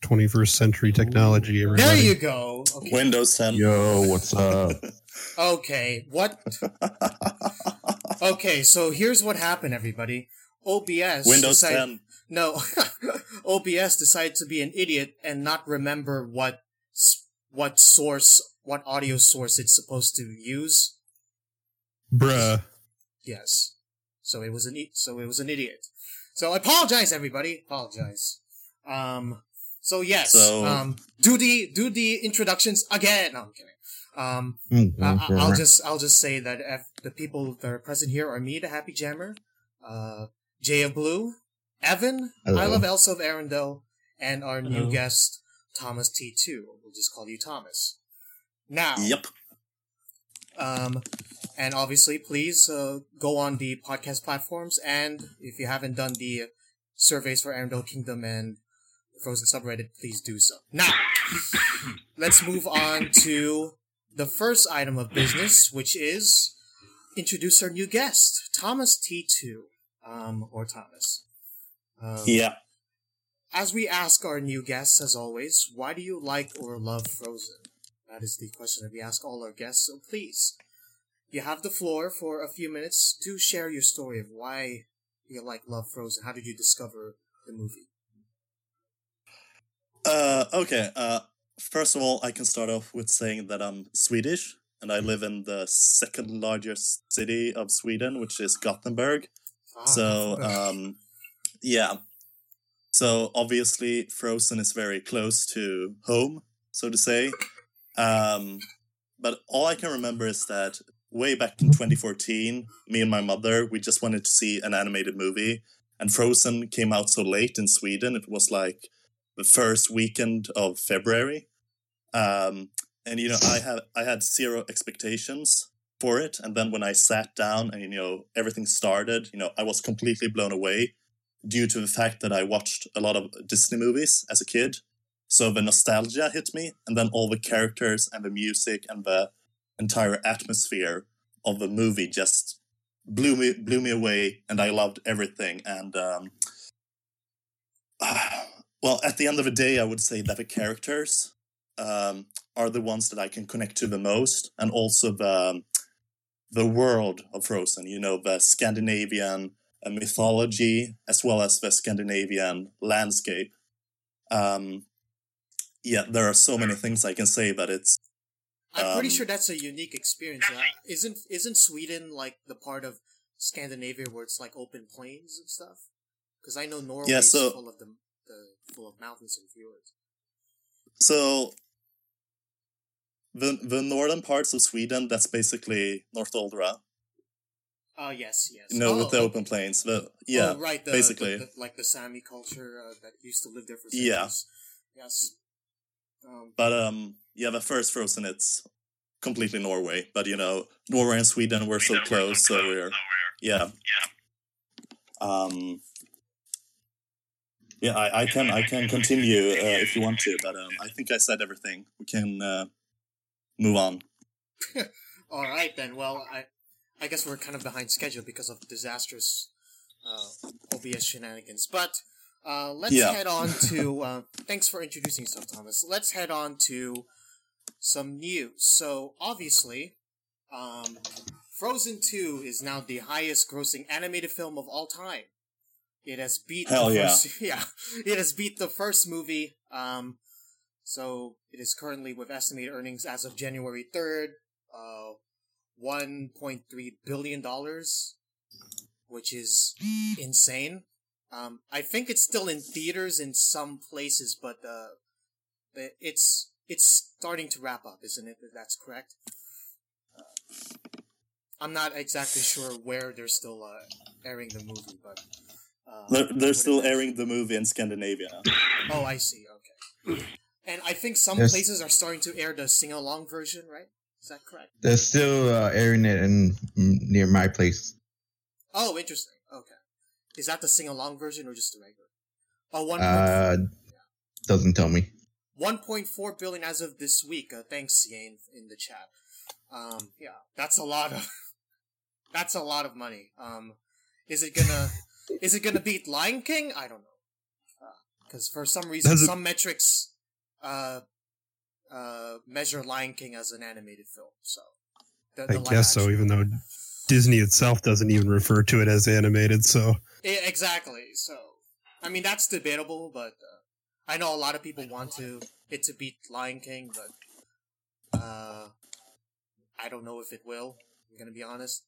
21st century technology. Everybody. There you go. Okay. Windows 10. Yo, what's up? Okay, what? Okay, so here's what happened, everybody. OBS Windows 10. No, OBS decided to be an idiot and not remember what audio source it's supposed to use. Bruh. Yes. So it was an idiot. So I apologize, everybody. Apologize. So yes. Do the introductions again. No, I'm kidding. I'll just say that the people that are present here are me, the Happy Jammer, Jay of Blue, Evan, Hello. I Love Elsa of Arendelle, and our new guest, Thomas T2. We'll just call you Thomas. Now. Yep. And obviously, please go on the podcast platforms, and if you haven't done the surveys for Arendelle Kingdom and Frozen subreddit, please do so. Now, let's move on to the first item of business, which is introduce our new guest, Thomas T2, or Thomas. Yeah. As we ask our new guests, as always, why do you like or love Frozen? That is the question that we ask all our guests, so please, you have the floor for a few minutes to share your story of why you love Frozen. How did you discover the movie? Okay. First of all, I can start off with saying that I'm Swedish, and I live in the second largest city of Sweden, which is Gothenburg. Yeah. So obviously, Frozen is very close to home, so to say. But all I can remember is that way back in 2014, me and my mother, we just wanted to see an animated movie, and Frozen came out so late in Sweden. It was like the first weekend of February. And I had zero expectations for it, and then when I sat down and everything started, I was completely blown away due to the fact that I watched a lot of Disney movies as a kid. So the nostalgia hit me, and then all the characters and the music and the entire atmosphere of the movie just blew me away, and I loved everything. And well, at the end of the day, I would say that the characters are the ones that I can connect to the most, and also the world of Frozen. The Scandinavian mythology as well as the Scandinavian landscape. Yeah, there are so many things I can say, but it's. I'm pretty sure that's a unique experience. Isn't Sweden like the part of Scandinavia where it's like open plains and stuff? Because I know Norway is full of mountains and fjords. So the northern parts of Sweden, that's basically North Aldera. Yes. With the open plains. Yeah, right. Basically. Like the Sami culture that used to live there for centuries. Yeah. Yes. But the first Frozen, it's completely Norway. But Norway and Sweden were so close, so we're I can continue if you want to, but I think I said everything. We can move on. All right then. Well, I guess we're kind of behind schedule because of disastrous OBS shenanigans, but. Let's head on to, thanks for introducing yourself, Thomas. Let's head on to some news. So, obviously, Frozen 2 is now the highest grossing animated film of all time. It has beat it has beat the first movie. So it is currently with estimated earnings as of January 3rd, $1.3 billion, which is insane. I think it's still in theaters in some places, but it's starting to wrap up, isn't it? That's correct. I'm not exactly sure where they're still airing the movie, but they're still airing the movie in Scandinavia. Oh, I see. Okay, and I think some places are starting to air the sing-along version, right? Is that correct? They're still airing it near my place. Oh, interesting. Okay. Is that the sing-along version or just the regular? Oh, 1.4. Doesn't tell me. 1.4 billion as of this week. Thanks, Yane, in the chat. That's a lot of money. Is it gonna beat Lion King? I don't know. Because for some reason, Does it- some metrics measure Lion King as an animated film. So the I live guess so, action. even though Disney itself doesn't even refer to it as animated. So Exactly. So I mean that's debatable, but I know a lot of people want it to beat Lion King, but I don't know if it will. I'm gonna be honest.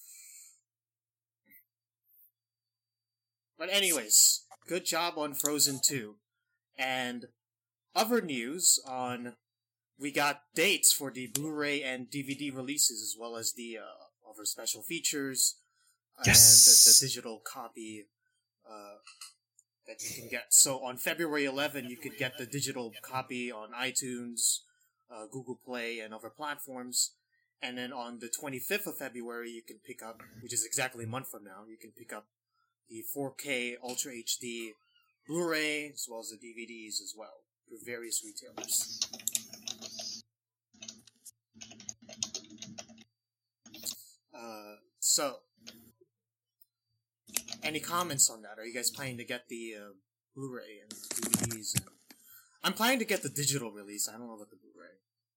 But anyways, good job on Frozen 2. And other news on we got dates for the Blu-ray and DVD releases as well as the other special features Yes. and the digital copy that you can get. So on February 11, you could get the digital copy on iTunes, Google Play, and other platforms. And then on the 25th of February, you can pick up, which is exactly a month from now, you can pick up the 4K Ultra HD Blu-ray, as well as the DVDs as well, through various retailers. So, any comments on that? Are you guys planning to get the Blu-ray and DVDs? And I'm planning to get the digital release. I don't know about the Blu-ray.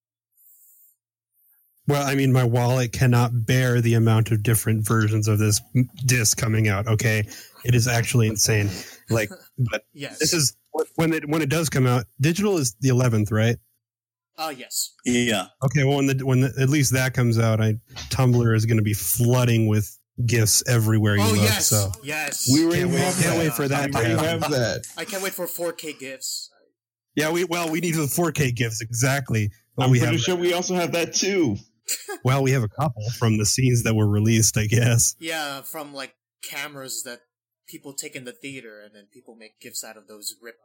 well, I mean, my wallet cannot bear the amount of different versions of this disc coming out. Okay, it is actually insane. Like, but Yes. this is when it does come out. Digital is the 11th, right? Yes. Yeah. Okay, well, when at least that comes out, Tumblr is going to be flooding with gifts everywhere you Oh, look. yes. So Yes. We already Can't wait- have can't that. wait for that We to already happen. have that. I can't wait for 4K gifts. yeah, we need the 4K gifts exactly. Well, I'm we pretty have sure we also have that too. we have a couple from the scenes that were released, I guess. Yeah, from like cameras that people take in the theater, and then people make gifts out of those rip.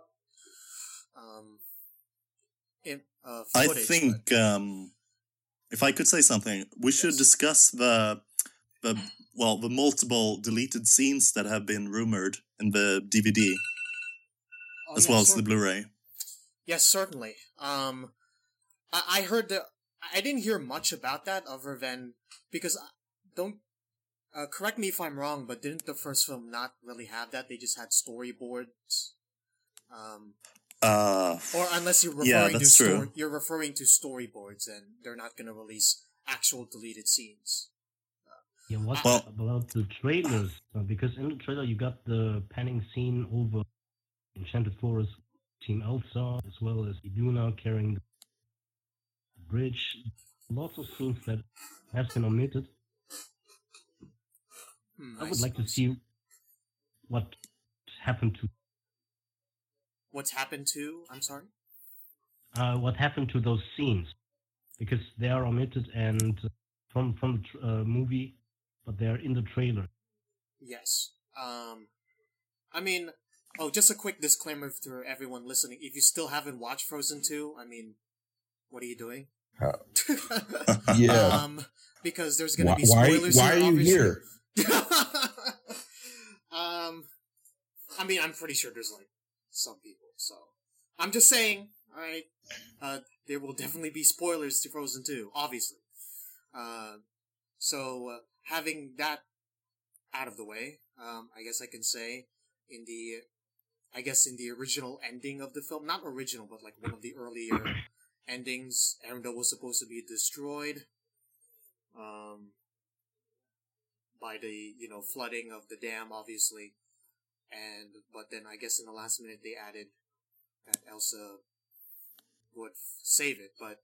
I Footage, think if I could say something, we should discuss the multiple deleted scenes that have been rumored in the DVD but, as well as the Blu-ray. Yes, certainly. I heard I didn't hear much about that other than because don't correct me if I'm wrong, but didn't the first film not really have that? They just had storyboards. Or unless you're referring Yeah, to that's true. you're referring to storyboards, and they're not going to release actual deleted scenes. Yeah, what Well- about the trailers? Because in the trailer you got the panning scene over Enchanted Forest, Team Elsa, as well as Iduna carrying the bridge. Lots of scenes that has been omitted. I would like to see what happened to What's happened to? I'm sorry. what happened to those scenes, because they are omitted and from the movie, but they are in the trailer. Yes. I mean, just a quick disclaimer for everyone listening. If you still haven't watched Frozen 2, I mean, what are you doing? Yeah. Because there's going to be Why spoilers are you obviously. here? I mean, I'm pretty sure there's like some people, so I'm just saying, alright, there will definitely be spoilers to Frozen 2, obviously. So, having that out of the way, I guess I can say, in the original ending of the film, not original, but like one of the earlier endings, Arendelle was supposed to be destroyed, by the, flooding of the dam, obviously. But then I guess in the last minute they added that Elsa would save it, but,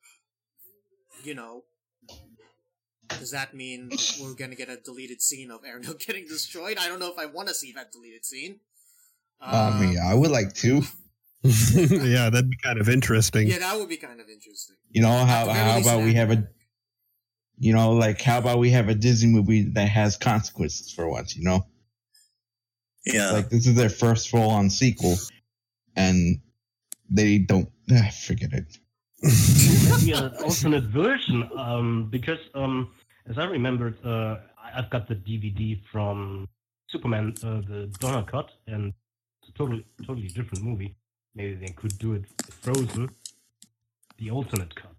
does that mean we're gonna get a deleted scene of Arendelle getting destroyed? I don't know if I want to see that deleted scene. I mean, I would like to. Yeah, that'd be kind of interesting. Yeah, that would be kind of interesting. You know, At how the very least, about we have that- how about we have a Disney movie that has consequences for once, Yeah. Like, this is their first full-on sequel, and they don't... forget it. Maybe an alternate version, because as I remembered, I've got the DVD from Superman, the Donner cut, and it's a totally different movie. Maybe they could do it with Frozen, the alternate cut.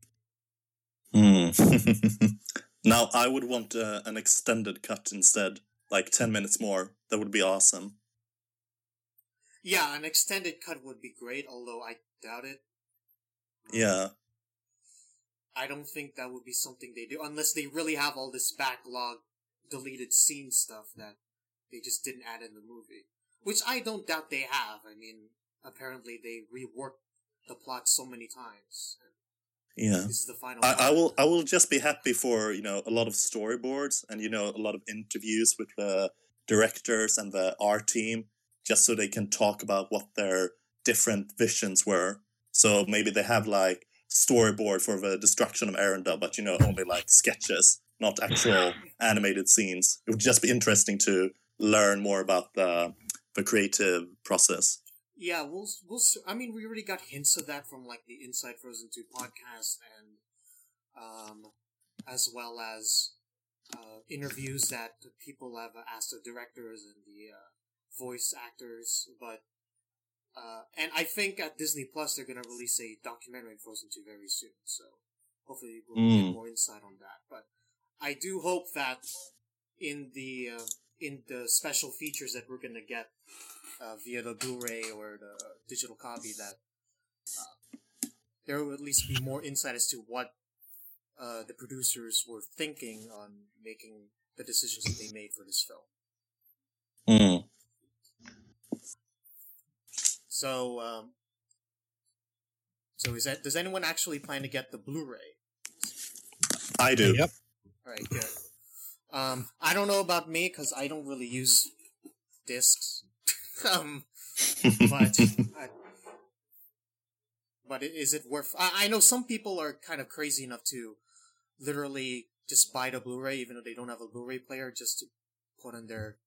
Now, I would want an extended cut instead, like 10 minutes more. That would be awesome. Yeah, an extended cut would be great, although I doubt it. Yeah. I don't think that would be something they do, unless they really have all this backlog, deleted scene stuff that they just didn't add in the movie. Which I don't doubt they have. I mean, apparently they reworked the plot so many times. Yeah. This is the final I will just be happy for, a lot of storyboards and, a lot of interviews with the directors and the art team, just so they can talk about what their different visions were. So maybe they have like storyboard for the destruction of Arendelle, but only like sketches, not actual animated scenes. It would just be interesting to learn more about the creative process. Yeah, we'll. I mean, we already got hints of that from like the Inside Frozen 2 podcast, and as well as interviews that people have asked the directors and the voice actors. But and I think at Disney Plus they're gonna release a documentary on Frozen 2 very soon. So hopefully we'll get more insight on that. But I do hope that in the special features that we're gonna get via the Blu-ray or the digital copy, that there will at least be more insight as to what the producers were thinking on making the decisions that they made for this film. So, does anyone actually plan to get the Blu-ray? I do. Yep. Alright, good. I don't know about me, because I don't really use discs. But is it worth... I know some people are kind of crazy enough to literally just buy the Blu-ray, even though they don't have a Blu-ray player, just to put in their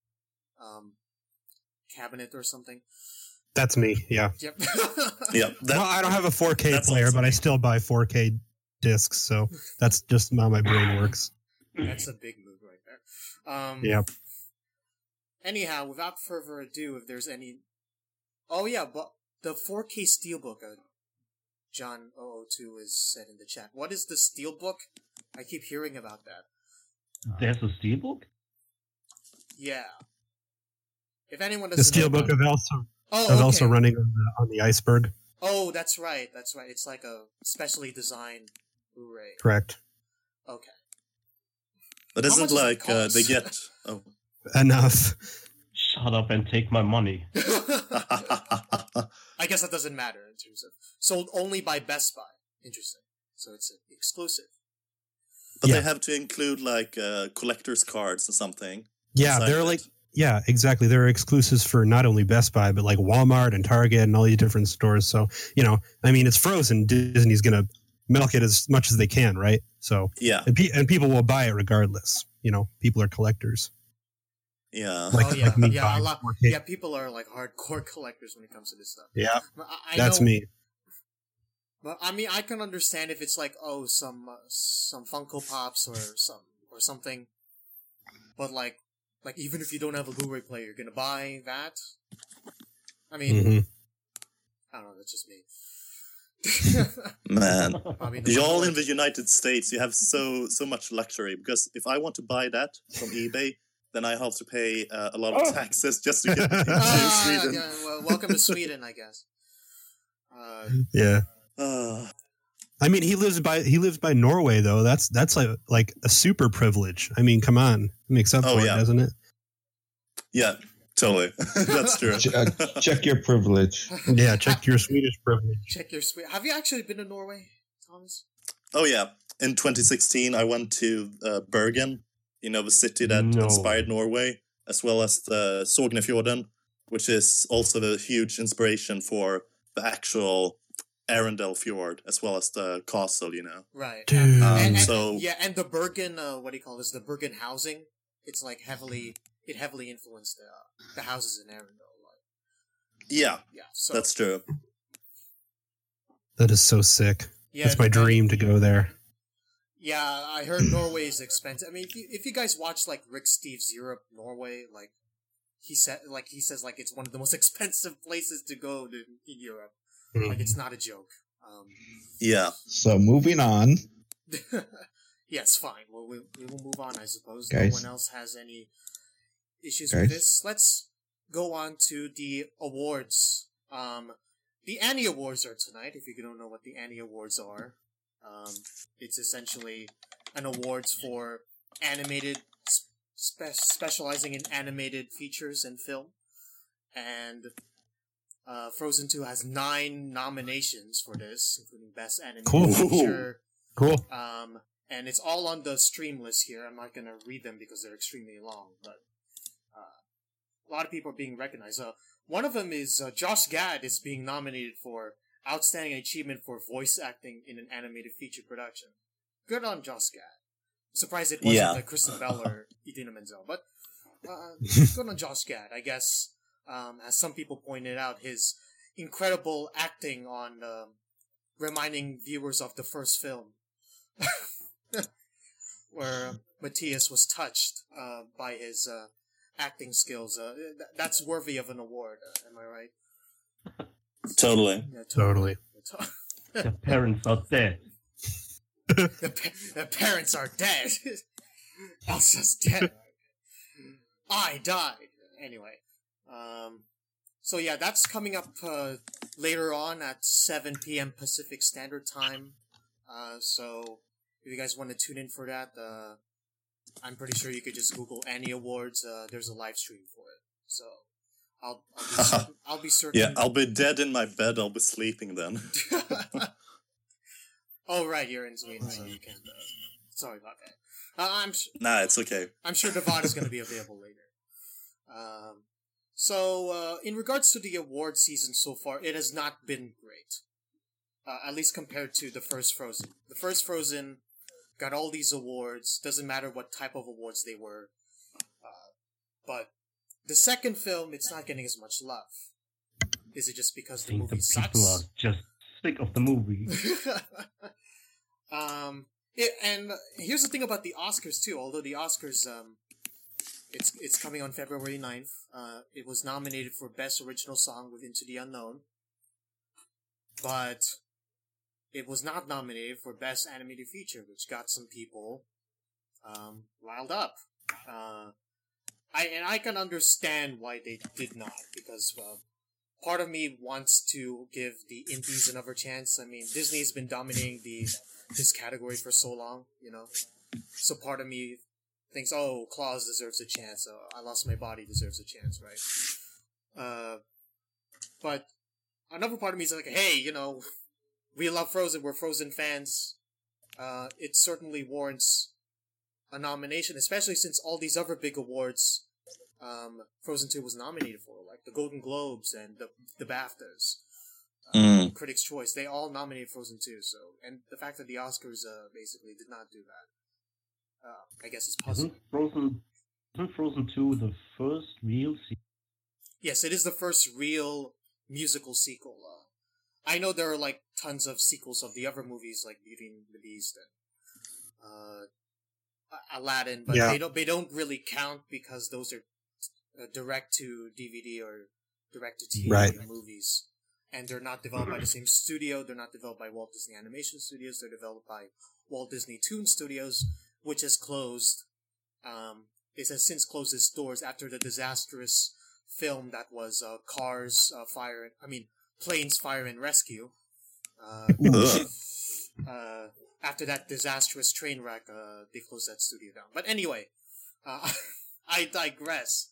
cabinet or something. That's me, yeah. Yep. Yeah. Well, I don't have a 4K player, but I still buy 4K discs, so that's just how my brain works. That's a big move right there. Yep. Anyhow, without further ado, if there's any... Oh yeah, but the 4K Steelbook, John 002 is said in the chat. What is the Steelbook? I keep hearing about that. There's a steelbook? Yeah. If anyone The doesn't know Steelbook about is also running on the iceberg. Oh, that's right. That's right. It's like a specially designed Blu-ray. Correct. Okay. But How isn't much does it like cost? they get... Oh. Enough. Shut up and take my money. I guess that doesn't matter in terms of sold only by Best Buy. Interesting. So it's exclusive. But Yeah. they have to include like collector's cards or something. Yeah, inside they're it. like... Yeah, exactly. They're exclusives for not only Best Buy, but like Walmart and Target and all these different stores. So, I mean, it's Frozen. Disney's going to milk it as much as they can, right? So, Yeah. and people will buy it regardless. People are collectors. Yeah. Like me yeah, buying a lot. 4K. Yeah, people are like hardcore collectors when it comes to this stuff. Yeah, I that's know, me. But I mean, I can understand if it's like, some Funko Pops or something. But like even if you don't have a Blu-ray player, you're gonna buy that. I mean, I don't know. That's just me. Man. Probably the Y'all one- in the United States, you have so much luxury, because if I want to buy that from eBay, then I have to pay a lot of taxes just to get it into Sweden. Yeah, well, welcome to Sweden, I guess. Yeah. Ah. I mean, he lives by Norway though. That's like a super privilege. I mean, come on, it makes up for it, doesn't it? Yeah, totally. That's true. Check your privilege. Yeah, check your Swedish privilege. Check your Have you actually been to Norway, Thomas? Oh yeah, in 2016 I went to Bergen, the city that inspired Norway, as well as the Sognefjorden, which is also the huge inspiration for the actual Arendelle Fjord, as well as the castle, Right. Dude. And the Bergen, what do you call this? The Bergen housing. It's like heavily influenced the houses in Arendelle. Yeah, So that's true. That is so sick. yeah, That's my dream to go there. Yeah, I heard Norway is expensive. I mean, if you guys watch like Rick Steves Europe, Norway, like he says it's one of the most expensive places to go in Europe. Like it's not a joke. Yeah. So moving on. Yes, fine. Well, we will move on, I suppose. Guys. No one else has any issues with this. go on to the awards. The Annie Awards are tonight. If you don't know what the Annie Awards are, it's essentially an awards for animated, specializing in animated features and film. And Frozen 2 has 9 nominations for this, including Best Animated Feature. Cool. And it's all on the stream list here. I'm not gonna read them because they're extremely long, but a lot of people are being recognized. One of them is Josh Gad is being nominated for Outstanding Achievement for Voice Acting in an Animated Feature Production. Good on Josh Gad. Surprised it wasn't like Kristen Bell or Idina Menzel, but good on Josh Gad. I guess, as some people pointed out, his incredible acting on reminding viewers of the first film, where Matthias was touched by his acting skills. That's worthy of an award. Am I right? Totally. Yeah, Totally. The parents are dead. The parents are dead. Elsa's dead. I died. Anyway. So yeah, that's coming up later on at 7 p.m. Pacific Standard Time. So if you guys want to tune in for that, I'm pretty sure you could just Google Annie Awards. There's a live stream for it. So I'll be certain. Yeah, I'll be dead in my bed. I'll be sleeping then. Oh right, you're in Sweden, so you can. Sorry about that. Nah, it's okay. I'm sure the VOD is going to be available later. So in regards to the award season so far, it has not been great. At least compared to the first Frozen. The first Frozen got all these awards. Doesn't matter what type of awards they were. But the second film, it's not getting as much love. Is it just because the movie the people are sucks? just sick of the movie. And here's the thing about the Oscars too. Although the Oscars, it's coming on February 9th. It was nominated for Best Original Song with Into the Unknown, but it was not nominated for Best Animated Feature, which got some people riled up. I can understand why they did not, because part of me wants to give the indies another chance. I mean, Disney's been dominating this category for so long, you know. So part of me thinks, oh, Klaus deserves a chance. I Lost My Body deserves a chance, right? But another part of me is like, hey, you know, we love Frozen. We're Frozen fans. It certainly warrants a nomination, especially since all these other big awards Frozen 2 was nominated for, like the Golden Globes and the BAFTAs, Critics' Choice. They all nominated Frozen 2. So, and the fact that the Oscars basically did not do that, I guess it's puzzling. Isn't Frozen 2 the first real sequel? Yes, it is the first real musical sequel. I know there are like tons of sequels of the other movies, like Beauty and the Beast and Aladdin, but they don't really count because those are direct to DVD or direct to TV movies, and they're not developed by the same studio. They're not developed by Walt Disney Animation Studios. They're developed by Walt Disney Toon Studios, which has closed. It has since closed its doors after the disastrous film that was Planes, Fire and Rescue. After that disastrous train wreck, they closed that studio down. But anyway, I digress.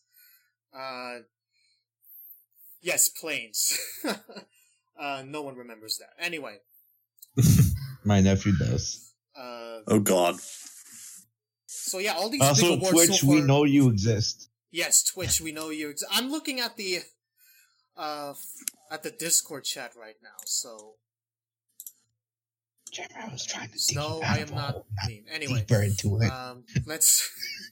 Yes, Planes. No one remembers that. Anyway. My nephew does. Oh God. So yeah, all these also, big awards Twitch, so far, we know you exist. Yes, Twitch, we know you exist. I'm looking at the Discord chat right now, so... I was trying to No, I am not mean. Anyway, deeper into it. Let's...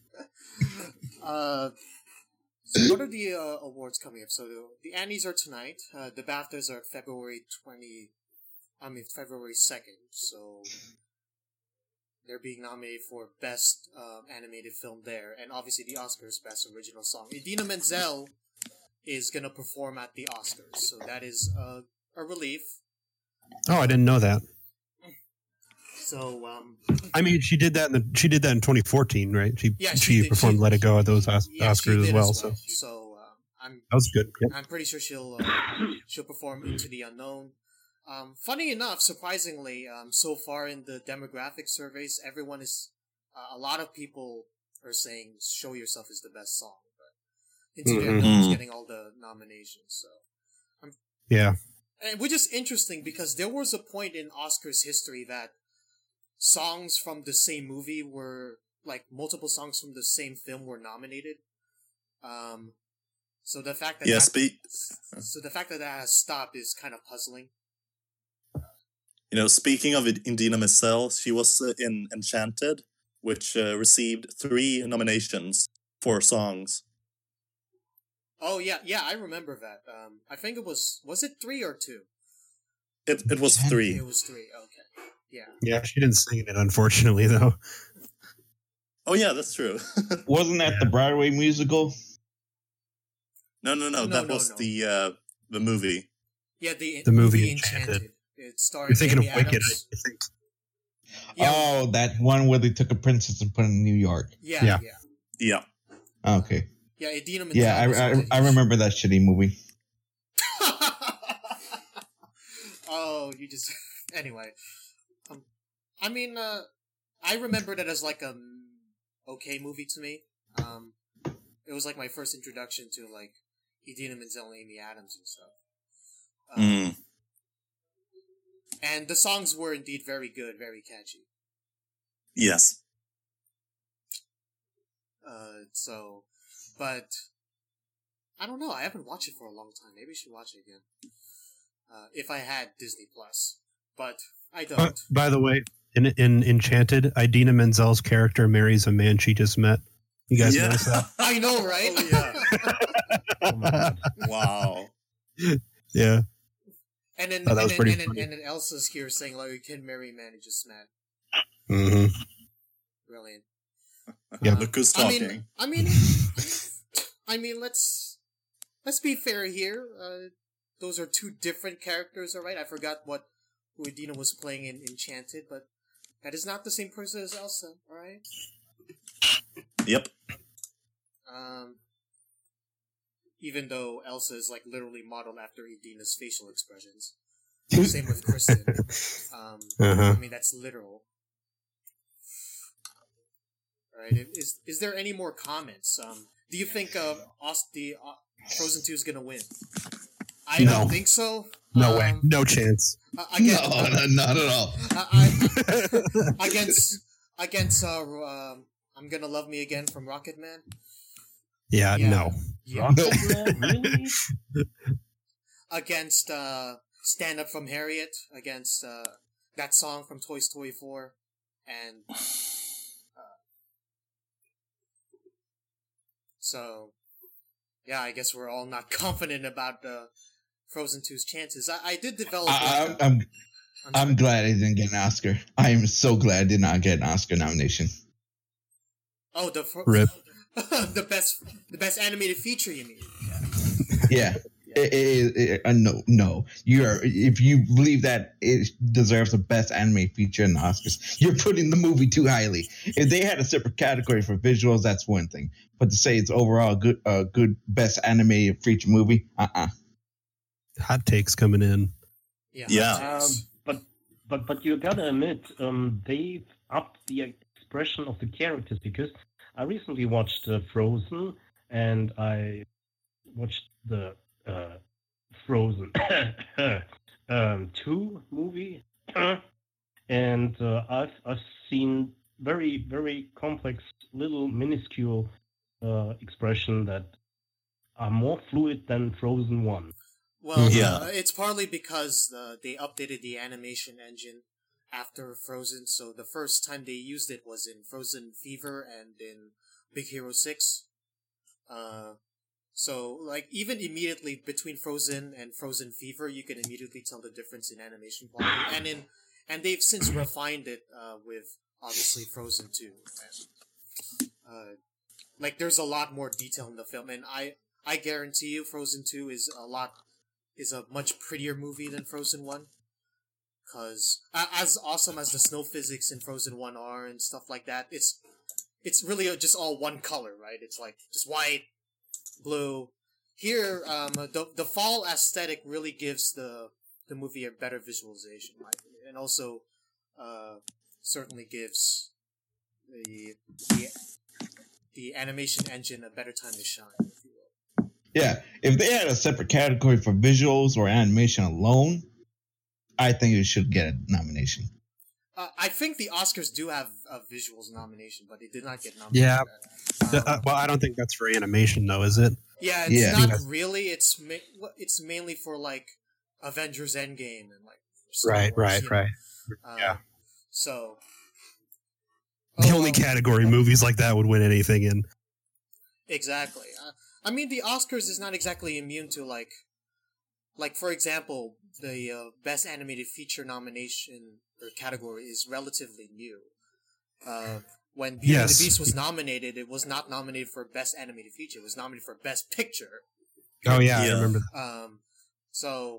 so what are the awards coming up? So the Annies are tonight. The BAFTAs are February 2nd. So they're being nominated for Best Animated Film there. And obviously the Oscars, Best Original Song. Idina Menzel is going to perform at the Oscars. So that is a relief. Oh, I didn't know that. So, I mean, she did that in 2014, right? She did. performed "Let It Go" at those Oscars as well. So That was good. Yep. I'm pretty sure she'll perform Into the Unknown. Funny enough, surprisingly, so far in the demographic surveys, everyone is a lot of people are saying "Show Yourself" is the best song, but Into the Unknown is getting all the nominations. So, Yeah. and which is interesting because there was a point in Oscars history that songs from the same movie were like multiple songs from the same film were nominated. So the fact that the fact that has stopped is kind of puzzling. Speaking of Idina Menzel, she was in Enchanted, which received 3 nominations for songs. Oh yeah, I remember that. I think it was it 3 or 2? It was 3. It was 3. Okay, yeah. Yeah, she didn't sing in it, unfortunately, though. Oh yeah, that's true. Wasn't that the Broadway musical? No. That was the movie. Yeah, the movie Enchanted. It's starring You're thinking Amy of Wicked, Adams. I think. Yeah. Oh, that one where they took a princess and put her in New York. Yeah. Yeah. Okay. Yeah, Idina Menzel. Yeah, I remember that shitty movie. Oh, you just anyway. I remember that as like a okay movie to me. It was like my first introduction to like Idina Menzel and Amy Adams and stuff. And the songs were indeed very good, very catchy. Yes. But I don't know. I haven't watched it for a long time. Maybe I should watch it again. If I had Disney Plus, but I don't. By the way, in Enchanted, Idina Menzel's character marries a man she just met. You guys notice that? I know, right? Oh, yeah. Oh my God. Wow. Yeah. And then, that was pretty funny. and then Elsa's here saying, like, you can marry a man you just met. Mm-hmm. Brilliant. Yeah. Look who's talking. I mean, let's be fair here. Those are 2 different characters, alright? I forgot who Idina was playing in Enchanted, but that is not the same person as Elsa, alright? Yep. Even though Elsa is like literally modeled after Idina's facial expressions. Same with Kristen. I mean, that's literal. Alright, is there any more comments? Do you think Frozen 2 is gonna win? I don't think so. No way. No chance. Not at all. Against I'm Gonna Love Me Again from Rocketman. Yeah, no. Yeah. Really? Against Stand Up from Harriet, against that song from Toy Story 4, and so yeah, I guess we're all not confident about Frozen 2's chances. I did develop. I'm glad I didn't get an Oscar. I am so glad I did not get an Oscar nomination. Oh, Rip. the best animated feature, you mean? Yeah. No. If you believe that it deserves the best anime feature in the Oscars, you're putting the movie too highly. If they had a separate category for visuals, that's one thing. But to say it's overall good best anime feature movie, Hot takes coming in. Yeah. But you gotta admit, they've upped the expression of the characters, because I recently watched Frozen, and I watched the Frozen 2 movie, and I've seen very, very complex little minuscule expression that are more fluid than Frozen 1. Well, Yeah. it's partly because they updated the animation engine after Frozen, so the first time they used it was in Frozen Fever and in Big Hero 6. So, like, even immediately between Frozen and Frozen Fever, you can immediately tell the difference in animation quality. And they've since refined it with, obviously, Frozen 2. Like, there's a lot more detail in the film, and I guarantee you Frozen 2 is a much prettier movie than Frozen 1. Because as awesome as the snow physics in Frozen 1 are and stuff like that, it's really just all one color, right? It's like just white, blue, here, the fall aesthetic really gives the movie a better visualization, in my opinion, and also certainly gives the animation engine a better time to shine, if you will. Yeah, if they had a separate category for visuals or animation alone, I think it should get a nomination. I think the Oscars do have a visuals nomination, but it did not get nominated. Yeah. For that. Well, I don't think that's for animation, though, is it? Yeah, it's not really. It's mainly for like Avengers Endgame and like Star Wars, you know? Right. Yeah. So The only category movies like that would win anything in. Exactly. I mean, the Oscars is not exactly immune to like for example, the Best Animated Feature nomination or category is relatively new. When Beauty and the Beast was nominated, it was not nominated for Best Animated Feature. It was nominated for Best Picture. Oh yeah, I remember that. So,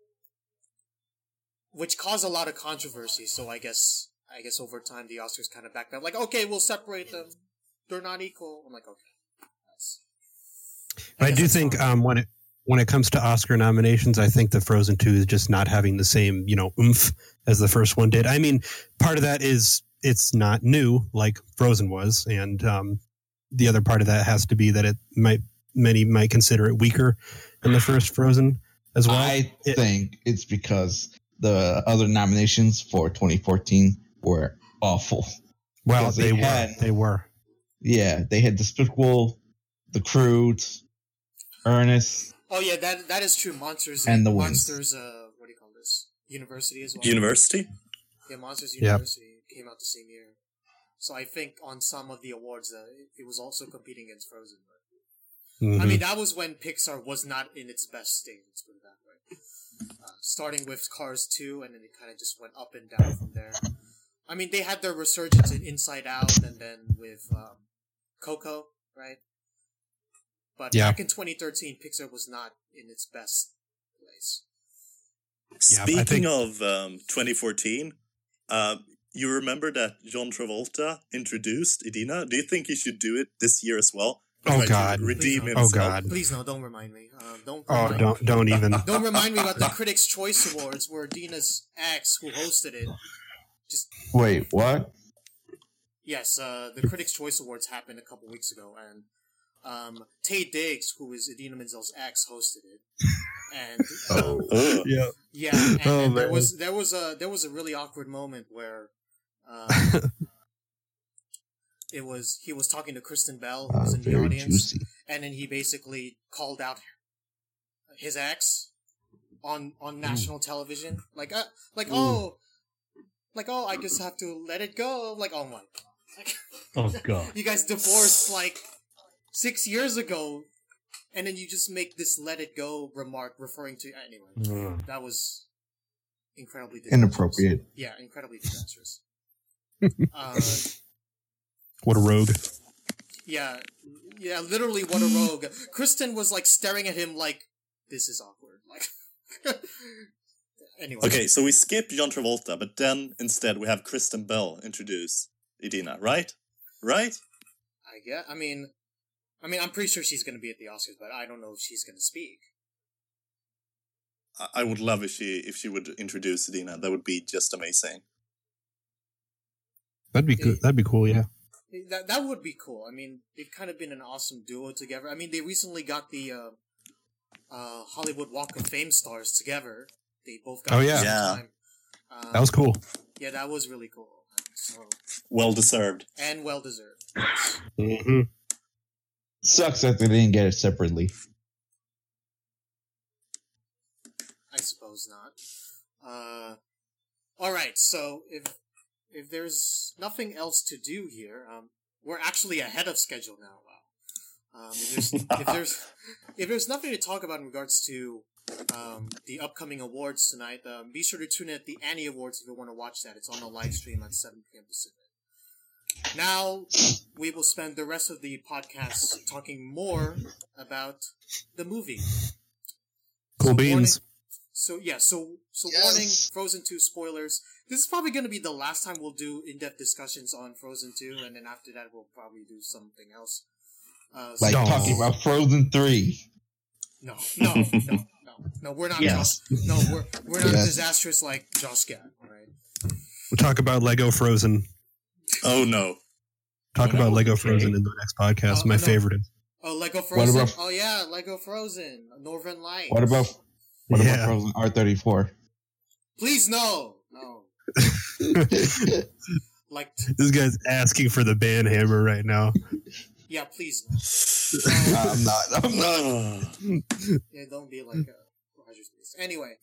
which caused a lot of controversy. So I guess over time the Oscars kind of backed up. Like, okay, we'll separate them. They're not equal. I'm like, okay. But I do think when it comes to Oscar nominations, I think the Frozen 2 is just not having the same, oomph as the first one did. I mean, part of that is it's not new like Frozen was, and the other part of that has to be that many might consider it weaker than the first Frozen as well. I think it's because the other nominations for 2014 were awful. Well, they were. Yeah, they had Despicable, The Croods, Ernest. Oh yeah, that is true. Monsters and the Monsters. What do you call this? University as well. University. Yeah, Monsters University came out the same year. So I think on some of the awards, it was also competing against Frozen. But, I mean, that was when Pixar was not in its best state. Let's put it that way. Starting with Cars 2, and then it kind of just went up and down from there. I mean, they had their resurgence in Inside Out, and then with Coco, right? But back in 2013, Pixar was not in its best place. Speaking of 2014, you remember that John Travolta introduced Idina? Do you think he should do it this year as well? Oh God! Redeem himself. Oh God! Please no! Don't remind me. Don't even. Don't remind me about the Critics' Choice Awards where Idina's ex, who hosted it, just wait. What? Yes, the Critics' Choice Awards happened a couple weeks ago, and Taye Diggs, who is Idina Menzel's ex, hosted it. And and there was a really awkward moment where he was talking to Kristen Bell, who was in the audience, and then he basically called out his ex on national television, oh, I just have to let it go. Like, oh my god. Oh god. You guys divorced 6 years ago, and then you just make this "let it go" remark referring to anyway. That was incredibly disastrous. Inappropriate. Yeah, incredibly disastrous. What a rogue! Yeah, literally, what a rogue. Kristen was staring at him like, "This is awkward." Anyway. Okay, so we skip John Travolta, but then instead we have Kristen Bell introduce Idina, right? Right? I mean, I'm pretty sure she's going to be at the Oscars, but I don't know if she's going to speak. I would love if she would introduce Idina. That would be just amazing. That'd be good. That'd be cool. Yeah. That would be cool. I mean, they've kind of been an awesome duo together. I mean, they recently got the Hollywood Walk of Fame stars together. They both got at the same time. That was cool. Yeah, that was really cool. So, well deserved. And well deserved. Mm-hmm. Sucks that they didn't get it separately. I suppose not. All right. So if there's nothing else to do here, we're actually ahead of schedule now. Wow. If there's nothing to talk about in regards to the upcoming awards tonight, be sure to tune in at the Annie Awards if you want to watch that. It's on the live stream at 7 p.m. Pacific. Now, we will spend the rest of the podcast talking more about the movie. Cool beans. Warning, Frozen 2 spoilers. This is probably going to be the last time we'll do in-depth discussions on Frozen 2, and then after that we'll probably do something else. Talking about Frozen 3. No. We're not Yes. we're not Yes. disastrous like Joss Gad. All right. We'll talk about Lego Frozen. Oh no. Talk about Lego Okay. Frozen in the next podcast. My no. favorite. Oh, Lego Frozen. about- Oh yeah, Lego Frozen. Northern Lights. What about Yeah. Frozen R34? Please no. Like This guy's asking for the ban hammer right now. yeah, please. I'm not. Yeah, don't be like Roger's Place. Anyway,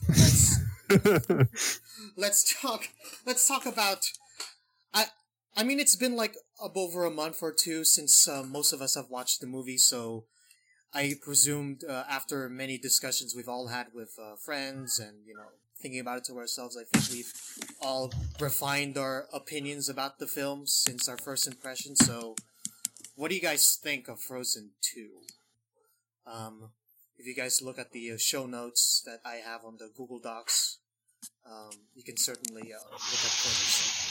let's talk about. I mean, it's been like over a month or two since most of us have watched the movie, so I presumed after many discussions we've all had with friends and thinking about it to ourselves, I think we've all refined our opinions about the film since our first impression. So, what do you guys think of Frozen 2? If you guys look at the show notes that I have on the Google Docs, you can certainly look at for yourself.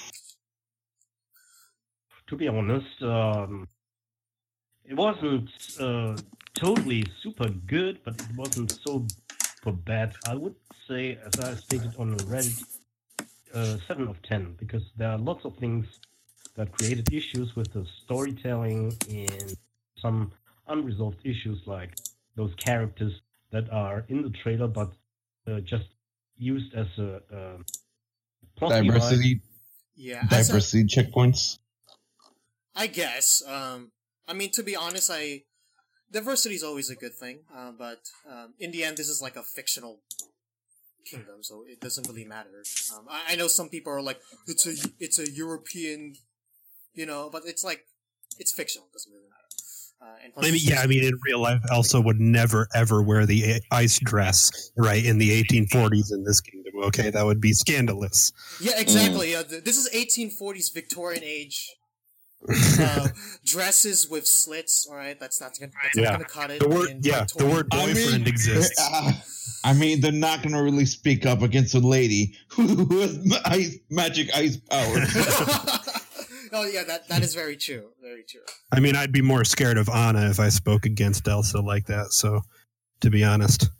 To be honest, it wasn't totally super good, but it wasn't so bad. I would say, as I stated on Reddit, 7 of 10, because there are lots of things that created issues with the storytelling and some unresolved issues, like those characters that are in the trailer but just used as a plot device. Diversity checkpoints. I guess. I mean, to be honest, diversity is always a good thing, but in the end, this is like a fictional kingdom, so it doesn't really matter. I know some people are like, it's a European, but it's like, it's fictional, it doesn't really matter. And plus in real life, Elsa would never, ever wear the ice dress, right, in the 1840s in this kingdom, okay? That would be scandalous. Yeah, exactly. This is 1840s Victorian age. Dresses with slits, all right? That's not gonna cut it. The word boyfriend exists. I mean, they're not going to really speak up against a lady who has magic ice powers. Oh yeah, that is very true. Very true. I mean, I'd be more scared of Anna if I spoke against Elsa like that. So, to be honest,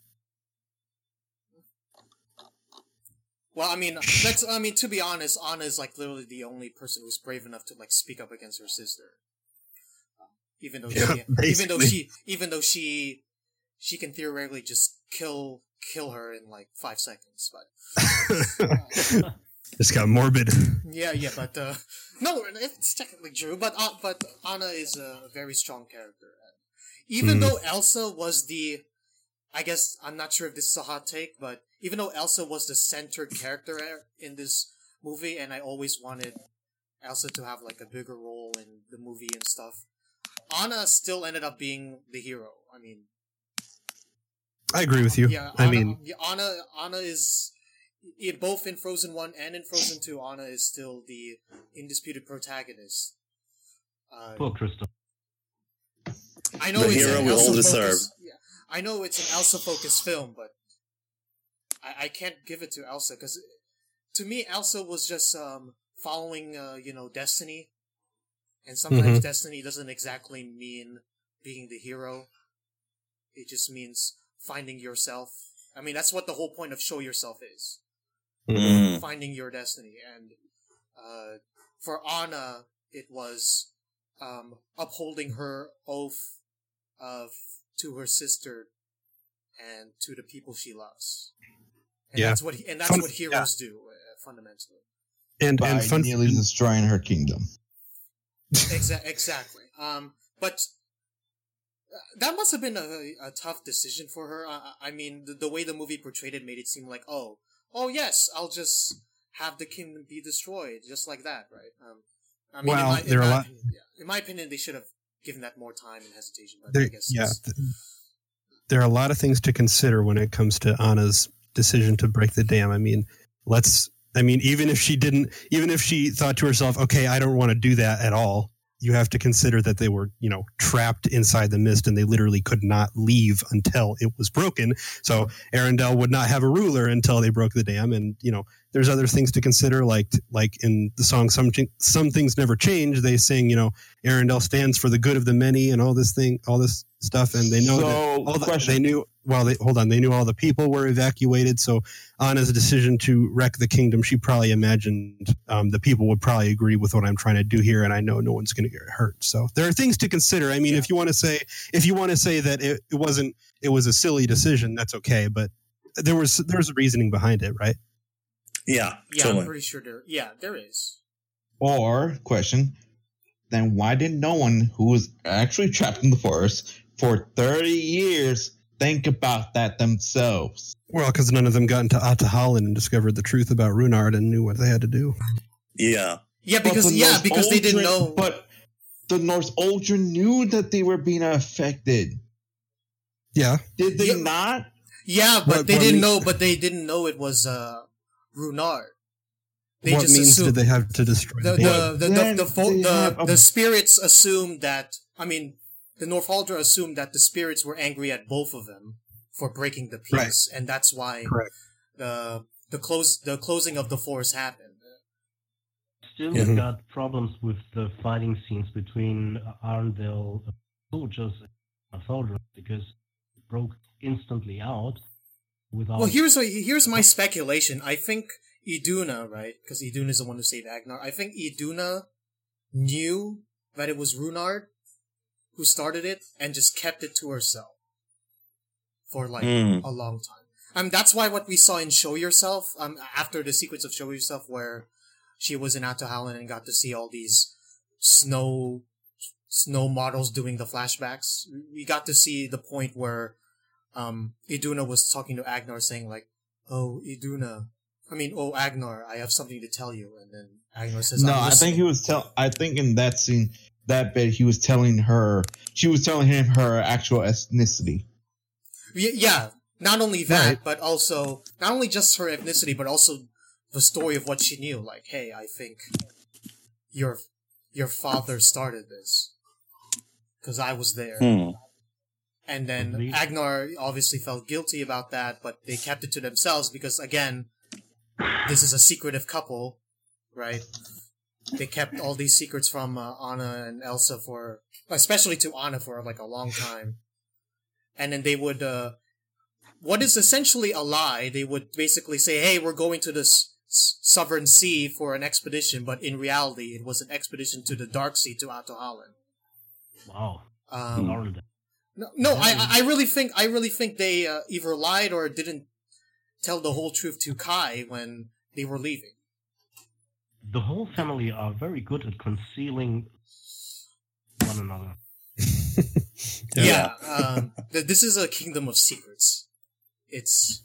well, to be honest, Anna is like literally the only person who's brave enough to like speak up against her sister. Even though she can theoretically just kill her in like 5 seconds, but just got morbid. Yeah, but no, it's technically true. But Anna is a very strong character. Even though Elsa was I guess I'm not sure if this is a hot take, but even though Elsa was the centered character in this movie, and I always wanted Elsa to have like a bigger role in the movie and stuff, Anna still ended up being the hero. I mean, I agree with you. yeah, Anna is. Both in Frozen 1 and in Frozen 2, Anna is still the undisputed protagonist. Poor Krista. I know The it's hero an we all Elsa deserve. focused. Yeah, I know it's an Elsa-focused film, but I can't give it to Elsa because to me, Elsa was just following, destiny, and sometimes destiny doesn't exactly mean being the hero. It just means finding yourself. I mean, that's what the whole point of Show Yourself is. Finding your destiny. And for Anna, it was upholding her oath to her sister and to the people she loves. And that's what heroes do, fundamentally. And nearly destroying her kingdom. Exactly. But that must have been a tough decision for her. I mean, the way the movie portrayed it made it seem like, oh yes, I'll just have the kingdom be destroyed, just like that, right? In my opinion, they should have given that more time and hesitation. But I guess there are a lot of things to consider when it comes to Anna's decision to break the dam. I mean, even if she thought to herself, okay, I don't want to do that at all, you have to consider that they were, trapped inside the mist and they literally could not leave until it was broken. So Arendelle would not have a ruler until they broke the dam. And, there's other things to consider, like in the song, Some Things Never Change, they sing, Arendelle stands for the good of the many and all this stuff, and they know they knew. Well, they knew all the people were evacuated. So Anna's decision to wreck the kingdom, she probably imagined the people would probably agree with what I'm trying to do here, and I know no one's going to get hurt. So there are things to consider. I mean, if you want to say that it was a silly decision, that's okay. But there was a reasoning behind it, right? Yeah, I'm pretty sure there is. Or question, then why did no one who was actually trapped in the forest for 30 years think about that themselves? Well, because none of them got into Atahalan and discovered the truth about Runard and knew what they had to do. Yeah. Yeah, because they didn't know. But the Norse Uldren knew that they were being affected. Yeah. Did they not? Yeah, but they didn't know. But they didn't know it was Runard. What means did they have to destroy the spirits assumed that? I mean, the Northuldra assumed that the spirits were angry at both of them for breaking the peace, and that's why the closing of the forest happened. Still, we've got problems with the fighting scenes between Arendelle soldiers and Northuldra because it broke instantly out. Without. Well, here's my speculation. I think Iduna, right? Because Iduna is the one who saved Agnar. I think Iduna knew that it was Runard who started it and just kept it to herself for a long time. That's why what we saw in Show Yourself, after the sequence of Show Yourself where she was in Atahalan and got to see all these snow models doing the flashbacks, we got to see the point where Iduna was talking to Agnar saying like, oh Agnar, I have something to tell you. And then Agnar says, no, I think I think in that scene, that bit, she was telling him her actual ethnicity. Yeah. Not only that, but also, not only just her ethnicity, but also the story of what she knew. Like, hey, I think your father started this. 'Cause I was there. And then Agnar obviously felt guilty about that, but they kept it to themselves because, again, this is a secretive couple, right? They kept all these secrets from Anna and Elsa especially to Anna for like a long time. And then they would, what is essentially a lie, they would basically say, hey, we're going to this Southern Sea for an expedition, but in reality, it was an expedition to the Dark Sea to Atahalan. Wow. No, I really think they either lied or didn't tell the whole truth to Kai when they were leaving. The whole family are very good at concealing one another. This is a kingdom of secrets. It's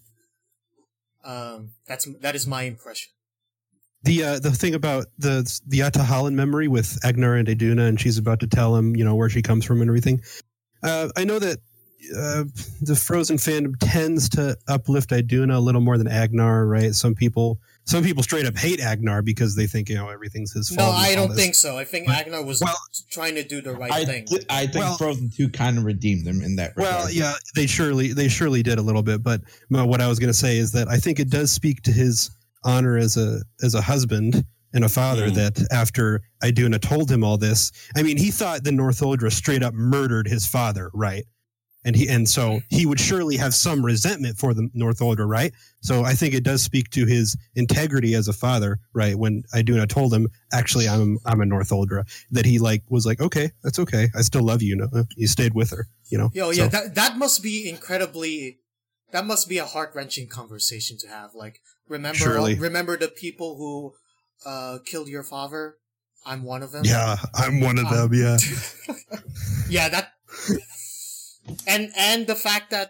that is my impression. The thing about the Atahalan memory with Agnar and Iduna, and she's about to tell him, where she comes from and everything. I know that the Frozen fandom tends to uplift Iduna a little more than Agnar, right? Some people straight up hate Agnar because they think everything's his fault. No, I don't think so. I think Agnar was trying to do the right thing. I think Frozen 2 kind of redeemed them in that regard. Well, yeah, they surely did a little bit, but what I was going to say is that I think it does speak to his honor as a husband and a father that after Iduna told him all this, I mean, he thought the Northuldra straight up murdered his father, right? And so he would surely have some resentment for the Northuldra, right? So I think it does speak to his integrity as a father, right? When Iduna told him, actually, I'm a Northuldra, that he was like, okay, that's okay. I still love you. You stayed with her, that must be incredibly. That must be a heart-wrenching conversation to have. Like, remember the people who killed your father? I'm one of them. Yeah, I'm one of them. Yeah. Yeah, that. And the fact that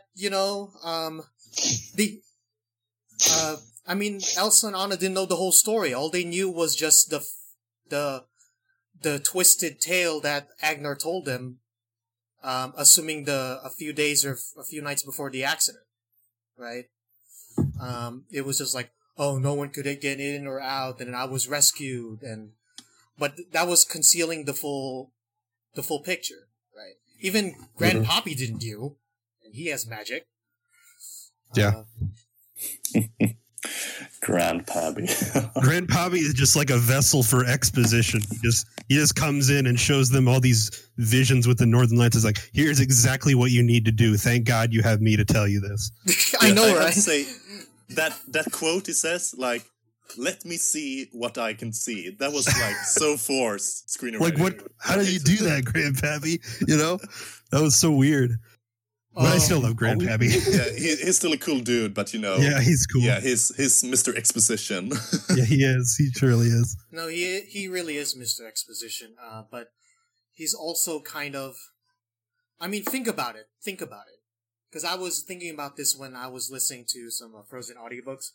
Elsa and Anna didn't know the whole story. All they knew was just the twisted tale that Agnar told them, assuming a few days or a few nights before the accident. Right? It was just like, oh, no one could get in or out, and I was rescued, but that was concealing the full picture, right? Even Grandpappy didn't do, and he has magic. Yeah. Grandpappy. Grandpappy is just like a vessel for exposition. He just comes in and shows them all these visions with the Northern Lights. It's like, here's exactly what you need to do. Thank God you have me to tell you this. I know, have right? to say, that quote he says, like, let me see what I can see. That was like so forced screenwriting. Like, what? How do you do that, Grandpappy? You know, that was so weird. But I still love Grandpappy. Yeah, he's still a cool dude, but yeah, he's cool. Yeah, he's Mr. Exposition. Yeah, he is. He truly is. No, he really is Mr. Exposition. But he's also kind of. I mean, think about it. Because I was thinking about this when I was listening to some Frozen audiobooks.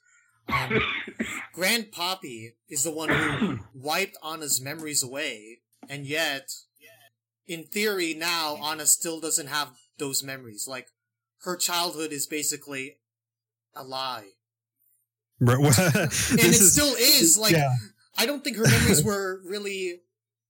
Grandpappy is the one who wiped Anna's memories away, and yet, in theory, now Anna still doesn't have those memories. Like, her childhood is basically a lie. Right. And it still is. Like, yeah. I don't think her memories were really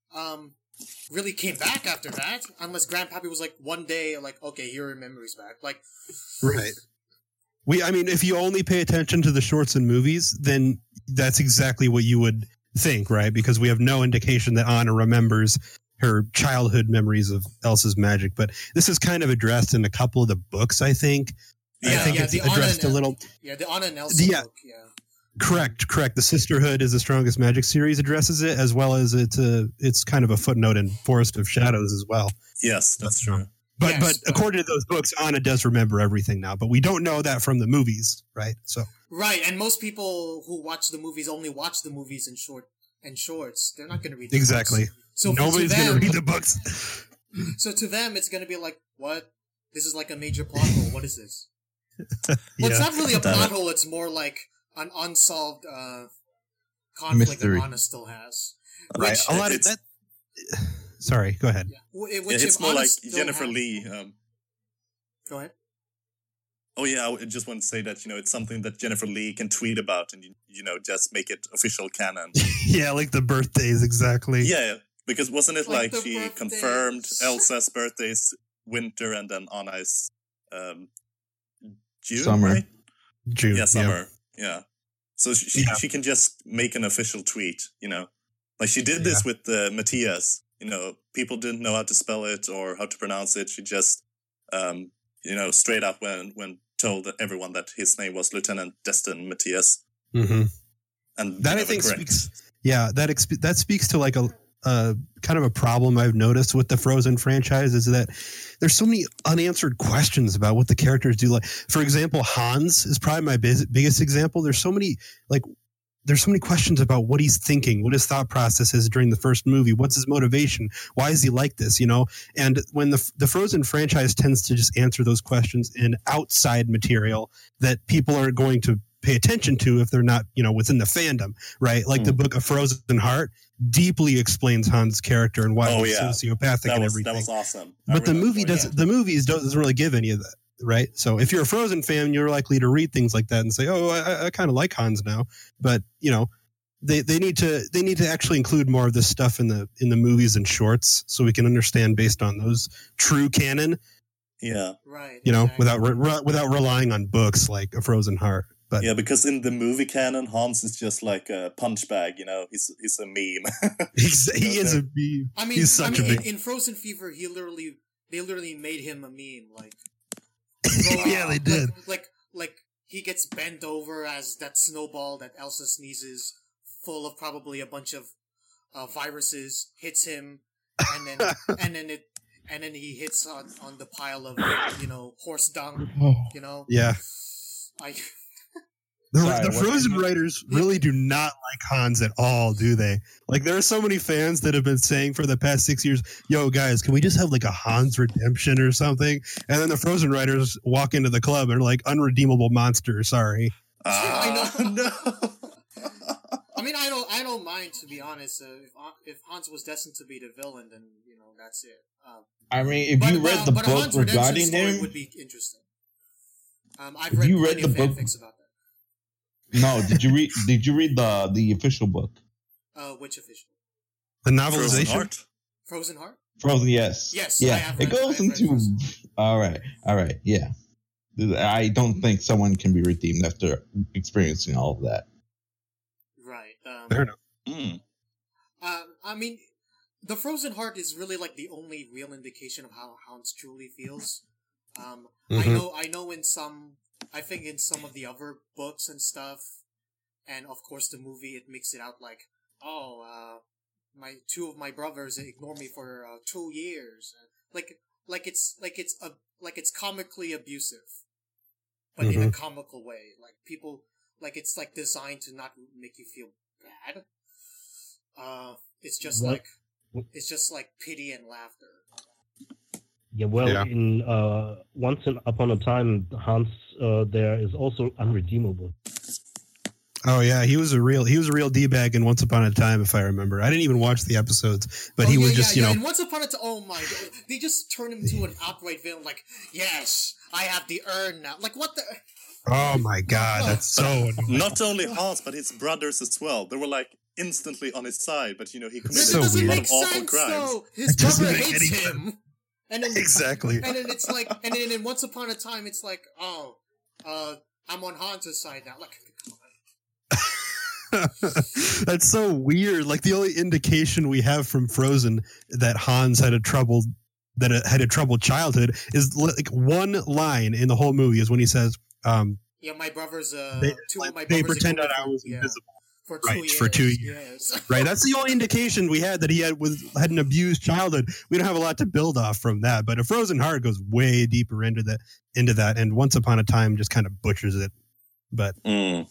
came back after that, unless Grandpappy was like, one day, like, okay, here are your memories back. Like, right. I mean, if you only pay attention to the shorts and movies, then that's exactly what you would think, right? Because we have no indication that Anna remembers her childhood memories of Elsa's magic. But this is kind of addressed in a couple of the books, I think. Yeah, I think it's addressed a little. Yeah, the Anna and Elsa book, yeah. Correct. The Sisterhood is the Strongest Magic series addresses it, as well as it's kind of a footnote in Forest of Shadows as well. Yes, that's true. But according to those books, Anna does remember everything now, but we don't know that from the movies, right? So right, and most people who watch the movies only watch the movies in shorts. They're not going to read the exactly. books. So nobody's going to read the books. So to them, it's going to be like, what? This is like a major plot hole. What is this? Well, it's not really a plot hole. It's more like an unsolved conflict mystery that Anna still has. Right. A lot of that. Sorry, go ahead. Yeah. It's more like Jennifer Lee. Go ahead. Oh yeah, I just want to say that it's something that Jennifer Lee can tweet about and just make it official canon. Yeah, like the birthdays, exactly. Yeah, because wasn't it like she birthdays. confirmed Elsa's birthday's winter and then Anna's June, summer, right? June, yeah, summer, yeah. So she can just make an official tweet, like she did this with Matthias. People didn't know how to spell it or how to pronounce it. She just, straight up when told everyone that his name was Lieutenant Destin Matthias. Mm-hmm. And that I think speaks. Yeah, that speaks to like a kind of a problem I've noticed with the Frozen franchise is that there's so many unanswered questions about what the characters do. Like, for example, Hans is probably my biggest example. There's so many questions about what he's thinking, what his thought process is during the first movie. What's his motivation? Why is he like this? And when the Frozen franchise tends to just answer those questions in outside material that people are going to pay attention to if they're not, within the fandom, right? Like the book of Frozen Heart deeply explains Hans' character and why he's sociopathic and everything. That was awesome. But the movies doesn't really give any of that. Right. So if you're a Frozen fan, you're likely to read things like that and say, oh, I kind of like Hans now. But, they need to actually include more of this stuff in the movies and shorts so we can understand based on those true canon. Yeah. Right. Exactly. without relying on books like A Frozen Heart. But yeah, because in the movie canon, Hans is just like a punch bag, he's a meme. He is a meme. I mean, he's such a meme. In Frozen Fever, they literally made him a meme, like. Yeah, they did. Like he gets bent over as that snowball that Elsa sneezes, full of probably a bunch of viruses, hits him, and then he hits on the pile of horse dung. Yeah. The Frozen writers really do not like Hans at all, do they? Like, there are so many fans that have been saying for the past 6 years, yo, guys, can we just have like a Hans redemption or something? And then the Frozen writers walk into the club and are like, unredeemable monster, sorry. I know. No. I mean, I don't mind, to be honest. If Hans was destined to be the villain, then, that's it. I mean, if you read the book regarding him, it would be interesting. I've read plenty of fanfics about that. No, did you read the official book? Which official? The novelization? Frozen Heart? Frozen, yes. Yes, yeah. It goes into all right, yeah. I don't think someone can be redeemed after experiencing all of that. Fair enough. Mm. I mean, the frozen heart is really like the only real indication of how Hans truly feels. Mhm. I know I think in some of the other books and stuff, and of course the movie, it makes it out like, my two of my brothers ignore me for 2 years, like it's comically abusive, but in a comical way. Like people, like it's like designed to not make you feel bad. It's just Well- it's just like pity and laughter. Yeah, well, Yeah. in Once Upon a Time, Hans there is also unredeemable. Oh yeah, he was a real d-bag in Once Upon a Time, if I remember. I didn't even watch the episodes, but he was just And Once Upon a Time, oh my god, they just turned him to an outright villain. Like, yes, I have the urn now. Like, what the? oh my god, that's so annoying. Not only Hans, but his brothers as well. They were like instantly on his side, but he committed so That doesn't weird. a lot make of awful sense, crimes. though. His It doesn't brother make hates any sense. him, and then Exactly. and then it's like, and then in Once Upon a Time, it's like, I'm on Hans' side now. Like, That's so weird. Like the only indication we have from Frozen that Hans had a troubled childhood is like one line in the whole movie is when he says, yeah, my brothers, They- two of my "They brothers pretend ignored that I me was for- invisible." for 2 Right, years. for 2 Yes. Right, that's the only indication we had that he had an abused childhood. We don't have a lot to build off from that, but A Frozen Heart goes way deeper into that, and Once Upon a Time just kind of butchers it. But Mm.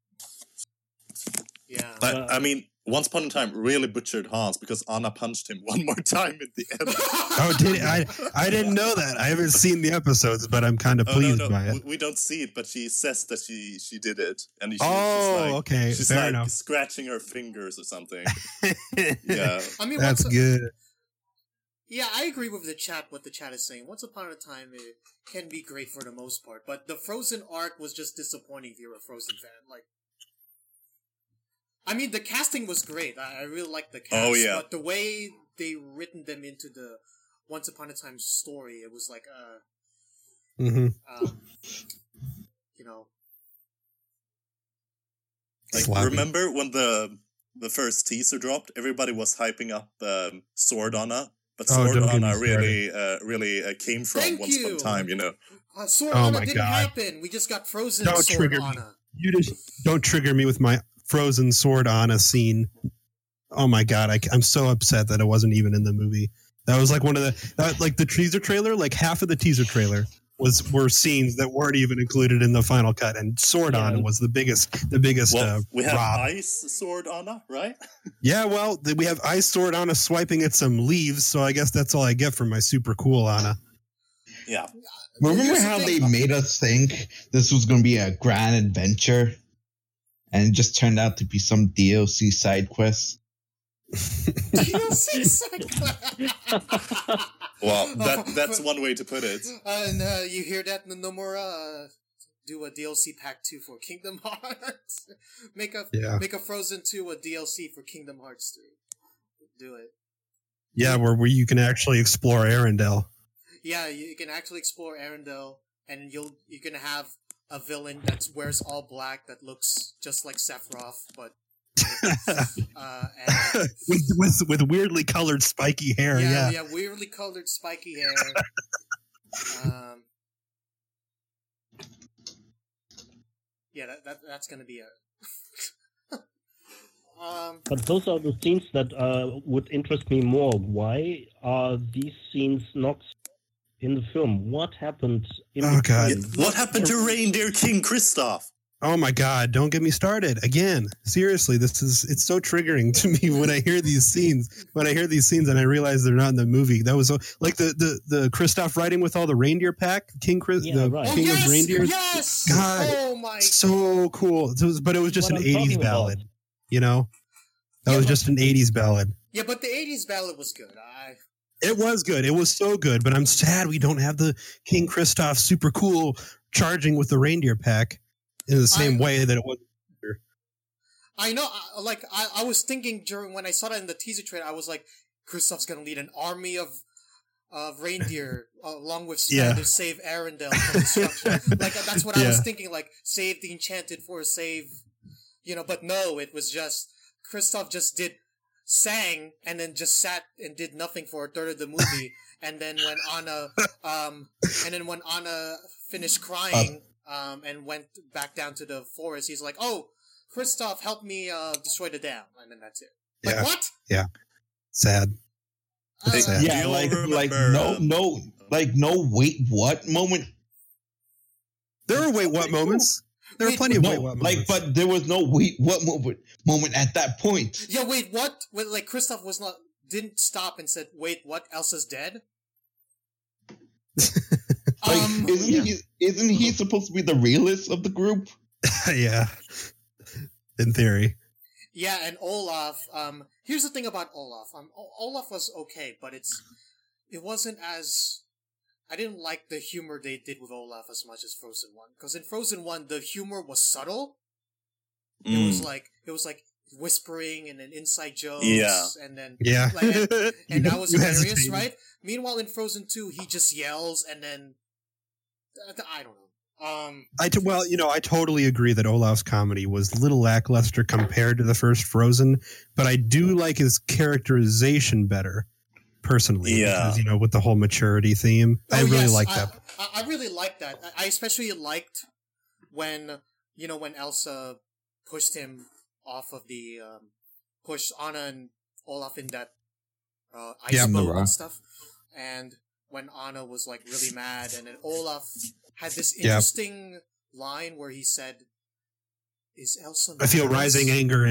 Yeah. I mean, Once Upon a Time really butchered Hans because Anna punched him one more time in the end. oh, did it? I didn't know that. I haven't seen the episodes, but I'm kind of Oh, pleased no, by it. we don't see it, but she says that she did it, and she's Okay, she's fair like enough. scratching her fingers or something. Yeah, I mean, That's good. Yeah, I agree with what the chat is saying. Once Upon a Time, it can be great for the most part, but the Frozen arc was just disappointing if you're a Frozen fan. Like, I mean, the casting was great. I really liked the cast. Oh, yeah. But the way they written them into the Once Upon a Time story, it was like, hmm you know, like Sloppy. remember when the first teaser dropped? Everybody was hyping up Sword Anna, but Oh, Sword don't get me Anna started. really came from Thank Once Upon you. a Time. You know, Sword Oh Anna my didn't God. happen. We just got Frozen Don't Sword trigger me. Anna. You just don't trigger me with my Frozen Sword Anna scene. Oh my god, I'm so upset that it wasn't even in the movie. That was like one of like the teaser trailer. Like half of the teaser trailer were scenes that weren't even included in the final cut, and Sword Yeah. Anna was the biggest. well, we have rob. Ice Sword Anna, right? Yeah, well, we have Ice Sword Anna swiping at some leaves, so I guess that's all I get from my super cool Anna. Yeah. Remember Here's the how thing. they made us think this was going to be a grand adventure, and it just turned out to be some DLC side quest? DLC side. Well, that's one way to put it. And you hear that, Nomura? Do a DLC pack 2 for Kingdom Hearts. Make a Frozen 2 a DLC for Kingdom Hearts 3. Do it. Yeah, where you can actually explore Arendelle. Yeah, you can actually explore Arendelle, and you're gonna have a villain that wears all black that looks just like Sephiroth, but and with weirdly colored spiky hair. Yeah. weirdly colored spiky hair. That's gonna be a. But those are the scenes that would interest me more. Why are these scenes not in the film? What happened in Oh, God. between? What happened to Reindeer King Kristoff? Oh my God! Don't get me started again. Seriously, it's so triggering to me when I hear these scenes. When I hear these scenes and I realize they're not in the movie. That was like the Kristoff riding with all the reindeer pack, King Chris, Yeah, the right. Oh, King yes! of Reindeer. Yes! God, Oh my! so cool. But it was just What an I'm 80s talking about. ballad. You know, that Yeah, was but- just an 80s ballad. Yeah, but the 80s ballad was good. It was good. It was so good. But I'm sad we don't have the King Kristoff super cool charging with the reindeer pack in the same way that it was. I know, I was thinking during when I saw that in the teaser trailer, I was like, Kristoff's gonna lead an army of reindeer along with Sven Yeah. to save Arendelle from destruction. Like that's what I was Yeah. thinking. Like save the Enchanted Forest, save, but no, it was just Kristoff just sang and then just sat and did nothing for a third of the movie, and then when Anna finished crying and went back down to the forest, he's like, "Oh, Kristoff, help me destroy the dam," and then that's it. Like, Yeah. what? Yeah. Sad. That's sad. Yeah, Do you all like remember, no wait what moment. There are wait what moments. There are Wait, plenty of No, wait what like, moments. but there was no wait what moment at that point. Yeah, wait, what? Like, Kristoff didn't stop and said, "Wait, what? Elsa's dead?" Like, isn't he supposed to be the realist of the group? Yeah. In theory. Yeah, and Olaf. Here's the thing about Olaf. Olaf was okay, but it wasn't as. I didn't like the humor they did with Olaf as much as Frozen 1. Because in Frozen 1, the humor was subtle. It was like whispering and then inside jokes. Yeah. And then Yeah. like, and that was You hilarious, hesitated. right? Meanwhile, in Frozen 2, he just yells and then I don't know. I totally agree that Olaf's comedy was a little lackluster compared to the first Frozen, but I do like his characterization better, personally. Yeah. Because, with the whole maturity theme. I really like that. I really like that. I especially liked when Elsa pushed him off of the pushed Anna and Olaf in that ice Yeah, boat right. and stuff, and when Anna was like really mad, and then Olaf had this Yeah. interesting line where he said, "Is Elsa?" I feel mad?" rising anger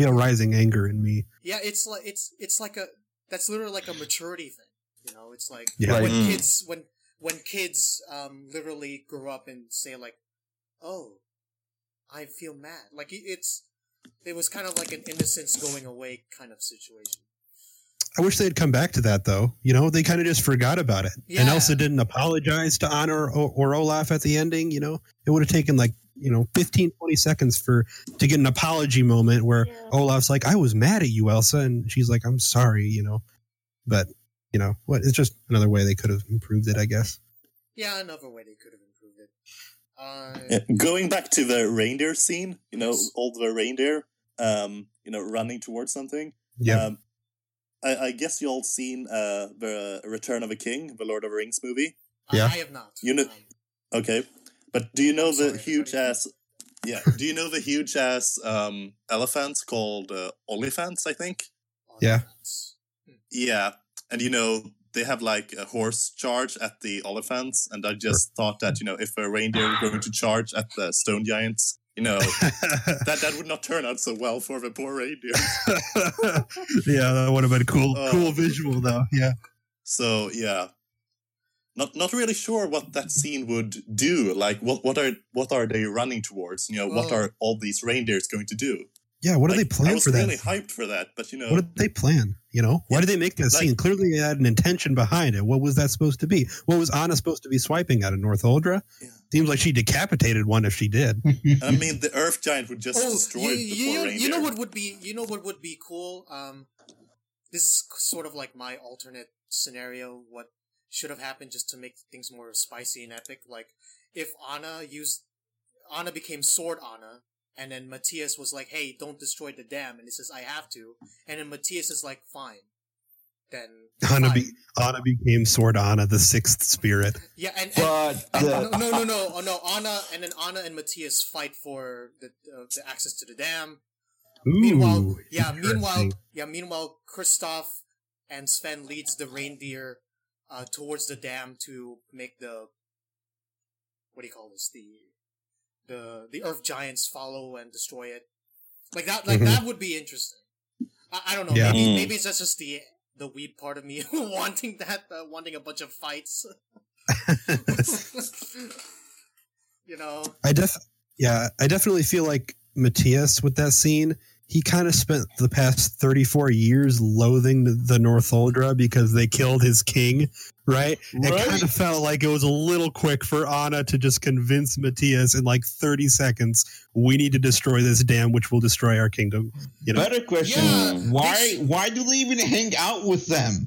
in me. Yeah, it's like that's literally like a maturity thing. It's like Yeah. when Right. kids when kids literally grow up and say like, "Oh, I feel mad." Like it was kind of like an innocence going away kind of situation. I wish they'd come back to that, though. They kind of just forgot about it. Yeah. And Elsa didn't apologize to Anna or Olaf at the ending. It would have taken 15, 20 seconds to get an apology moment where Olaf's like, "I was mad at you, Elsa." And she's like, "I'm sorry," But, what? It's just another way they could have improved it, I guess. Yeah, another way they could have improved it. Yeah, going back to the reindeer scene, Yes. all the reindeer, running towards something. Yeah. I guess you all seen the Return of a King, the Lord of the Rings movie. Yeah. I have not. You know- Okay, but do you know I'm sorry, the huge everybody. ass? Yeah. Do you know the huge ass elephants called Olifants? I think. Yeah. Yeah, and they have like a horse charge at the Olifants, and I just thought that if a reindeer were going to charge at the stone giants, that would not turn out so well for the poor reindeer. Yeah, that would have been cool. Oh. Cool visual, though. Yeah. So yeah, not really sure what that scene would do. Like, what are they running towards? What Well- are all these reindeers going to do? Yeah. What do they I plan was for that? really hyped for that, but What did they plan? Why did they make that Like- scene? Clearly, they had an intention behind it. What was that supposed to be? What was Anna supposed to be swiping at a Northuldra? Yeah. Seems like she decapitated one if she did. I mean, the Earth Giant would just destroy the poor reindeer. you know what would be cool? This is sort of like my alternate scenario. What should have happened just to make things more spicy and epic? Like if Anna became Sword Anna, and then Matthias was like, "Hey, don't destroy the dam," and he says, "I have to," and then Matthias is like, "Fine." Then Anna fine. became Sword Anna, the sixth spirit. Yeah, and But no, Anna and Matthias fight for the access to the dam. Ooh, Meanwhile, Kristoff and Sven leads the reindeer towards the dam to make the what do you call this? The Earth Giants follow and destroy it. Like that. Like that would be interesting. I don't know. Yeah. Maybe it's just the weeb part of me wanting that, wanting a bunch of fights. I definitely feel like Matthias with that scene. He kind of spent the past 34 years loathing the Northuldra because they killed his king, right? It kind of felt like it was a little quick for Anna to just convince Matthias in like 30 seconds, we need to destroy this dam, which will destroy our kingdom. better question: Yeah, why do they even hang out with them?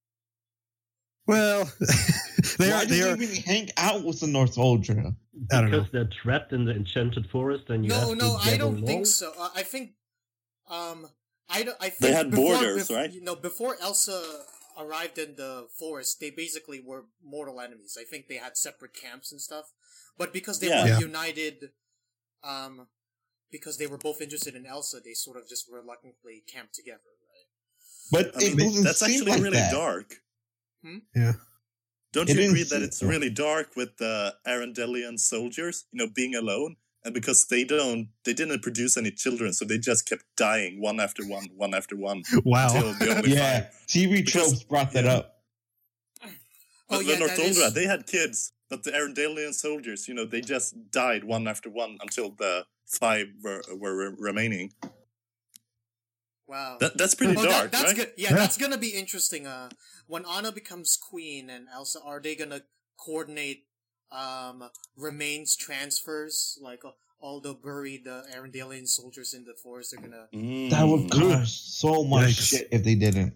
Well, Why do they even hang out with the Northuldra? I don't know. Because they're trapped in the enchanted forest, and you have to I get don't along. think so. I I think They had borders, right? Before Elsa arrived in the forest, they basically were mortal enemies. I think they had separate camps and stuff. But because they were united, because they were both interested in Elsa, they sort of just reluctantly camped together, right? But that's actually like really that. dark. Yeah. Don't you agree that it's really dark with the Arendelian soldiers, being alone? And because they didn't produce any children, so they just kept dying one after one. Wow. Until the only five. TV tropes brought that up. But the Northuldra, they had kids, but the Arendelian soldiers, they just died one after one until the 5 were remaining. Wow. That's pretty dark, that's right? good. Yeah, that's gonna be interesting. When Anna becomes queen and Elsa, are they gonna coordinate remains transfers, like all the buried Arendelian soldiers in the forest? They're gonna. That would cost so much shit if they didn't.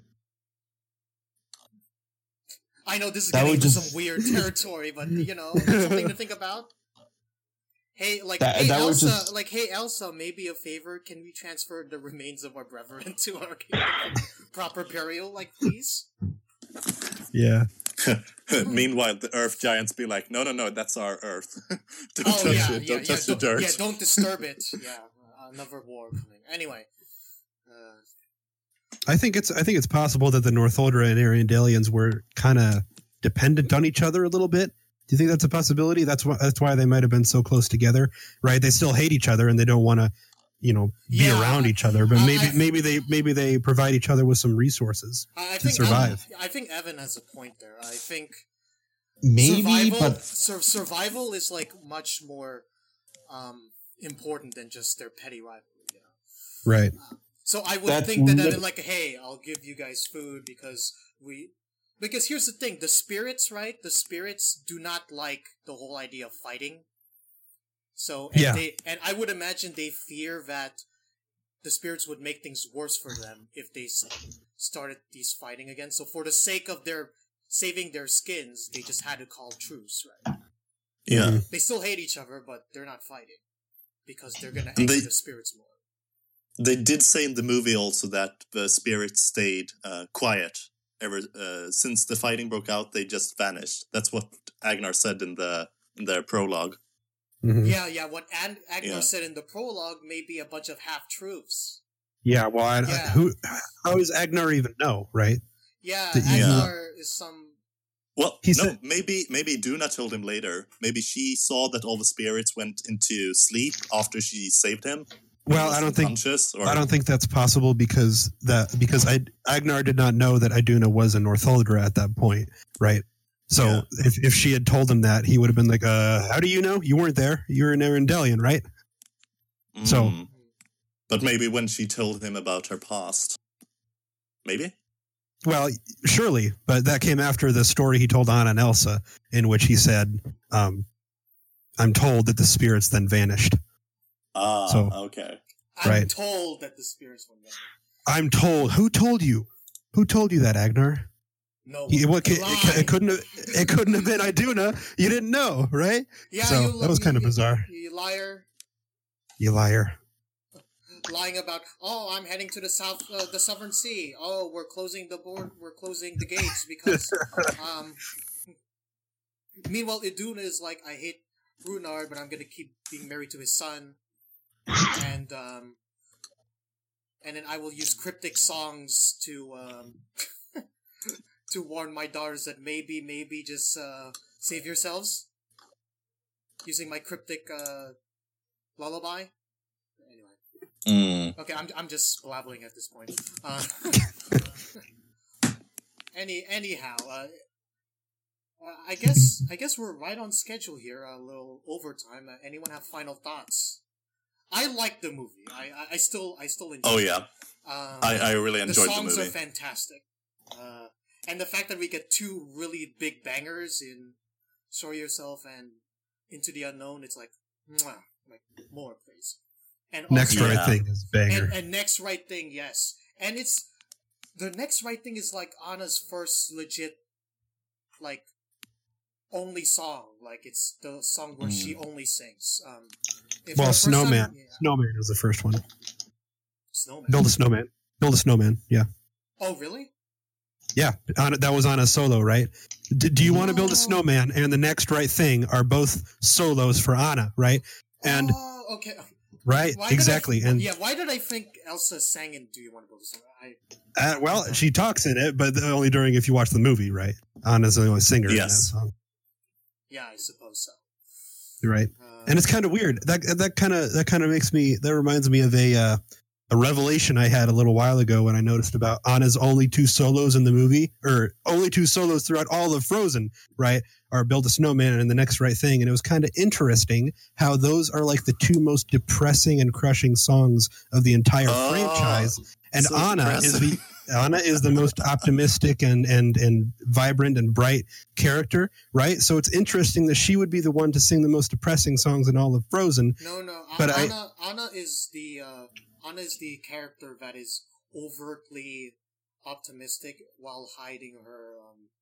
I know this is getting into some weird territory, but something to think about. Hey, Elsa, maybe a favor. Can we transfer the remains of our brethren to our proper burial, please? Yeah. Meanwhile, the Earth Giants be like, no, that's our Earth. Don't touch it. Don't touch the dirt. Yeah, don't disturb it. Yeah, another war coming. Anyway. I think it's possible that the Northuldra and Arendelians were kind of dependent on each other a little bit. Do you think that's a possibility? That's why they might have been so close together, right? They still hate each other and they don't want to, be around each other. But maybe they provide each other with some resources to survive. I think Evan has a point there. I think survival is much more important than just their petty rivalry. Right. So I would think that Evan hey, I'll give you guys food because here's the thing, the spirits, right? The spirits do not like the whole idea of fighting. So, and I would imagine they fear that the spirits would make things worse for them if they started these fighting again. So for the sake of saving their skins, they just had to call truce, right? Yeah. They still hate each other, but they're not fighting because they're going to anger the spirits more. They did say in the movie also that the spirits stayed quiet ever since the fighting broke out. They just vanished. That's what Agnar said in their prologue. Mm-hmm. Yeah. What Agnar said in the prologue may be a bunch of half-truths. Yeah, well, how does Agnar even know, right? Yeah, Agnar is some... Well, maybe Duna told him later. Maybe she saw that all the spirits went into sleep after she saved him. Well, I don't think that's possible because Agnar did not know that Iduna was a Northuldra at that point, right? So if she had told him that, he would have been like, how do you know? You weren't there. You're an Arendelian, right? So, but maybe when she told him about her past, maybe. Well, surely, but that came after the story he told Anna and Elsa, in which he said, "I'm told that the spirits then vanished." Okay. I'm told that the spirits went vanished. I'm told. Who told you? Who told you that, Agnar? No. It couldn't have been Iduna. You didn't know, right? Yeah. So that was kind of bizarre. You liar. You liar. Lying about, I'm heading to the southern sea. Oh, we're closing the the gates because, meanwhile, Iduna is like, I hate Runar, but I'm gonna keep being married to his son, and then I will use cryptic songs to warn my daughters that maybe just save yourselves, using my cryptic lullaby. Okay, I'm just blabbling at this point. Anyhow, I guess we're right on schedule here. A little overtime. Anyone have final thoughts? I like the movie. I still enjoy. Oh yeah. I really enjoyed the movie. The songs are fantastic. And the fact that we get 2 really big bangers in "Show Yourself" and "Into the Unknown," it's like, mwah, like more please. And also, Next Right Thing is banger. And Next Right Thing, yes. And the Next Right Thing is like Anna's first legit, only song. Like, it's the song where she only sings. Snowman. Snowman is the first one. Snowman. Build a snowman. Build a Snowman. Yeah. Oh, really? Yeah. That was on a solo, right? Do you want to build a snowman and the next right thing are both solos for Anna, right? And okay. right, exactly. And why did I think Elsa sang in "Do You Want to Build a Snowman"? well, she talks in it, but only during if you watch the movie, right? Anna's the only singer in that song. Yeah, I suppose so. Right, and it's kind of weird. That kind of makes me. That reminds me of a revelation I had a little while ago when I noticed about Anna's only 2 solos in the movie, or only 2 solos throughout all of Frozen, right? Are Build a Snowman and The Next Right Thing. And it was kind of interesting how those are like the 2 most depressing and crushing songs of the entire franchise. And so Anna is the most optimistic and vibrant and bright character, right? So it's interesting that she would be the one to sing the most depressing songs in all of Frozen. No. But Anna is the character that is overtly optimistic while hiding her,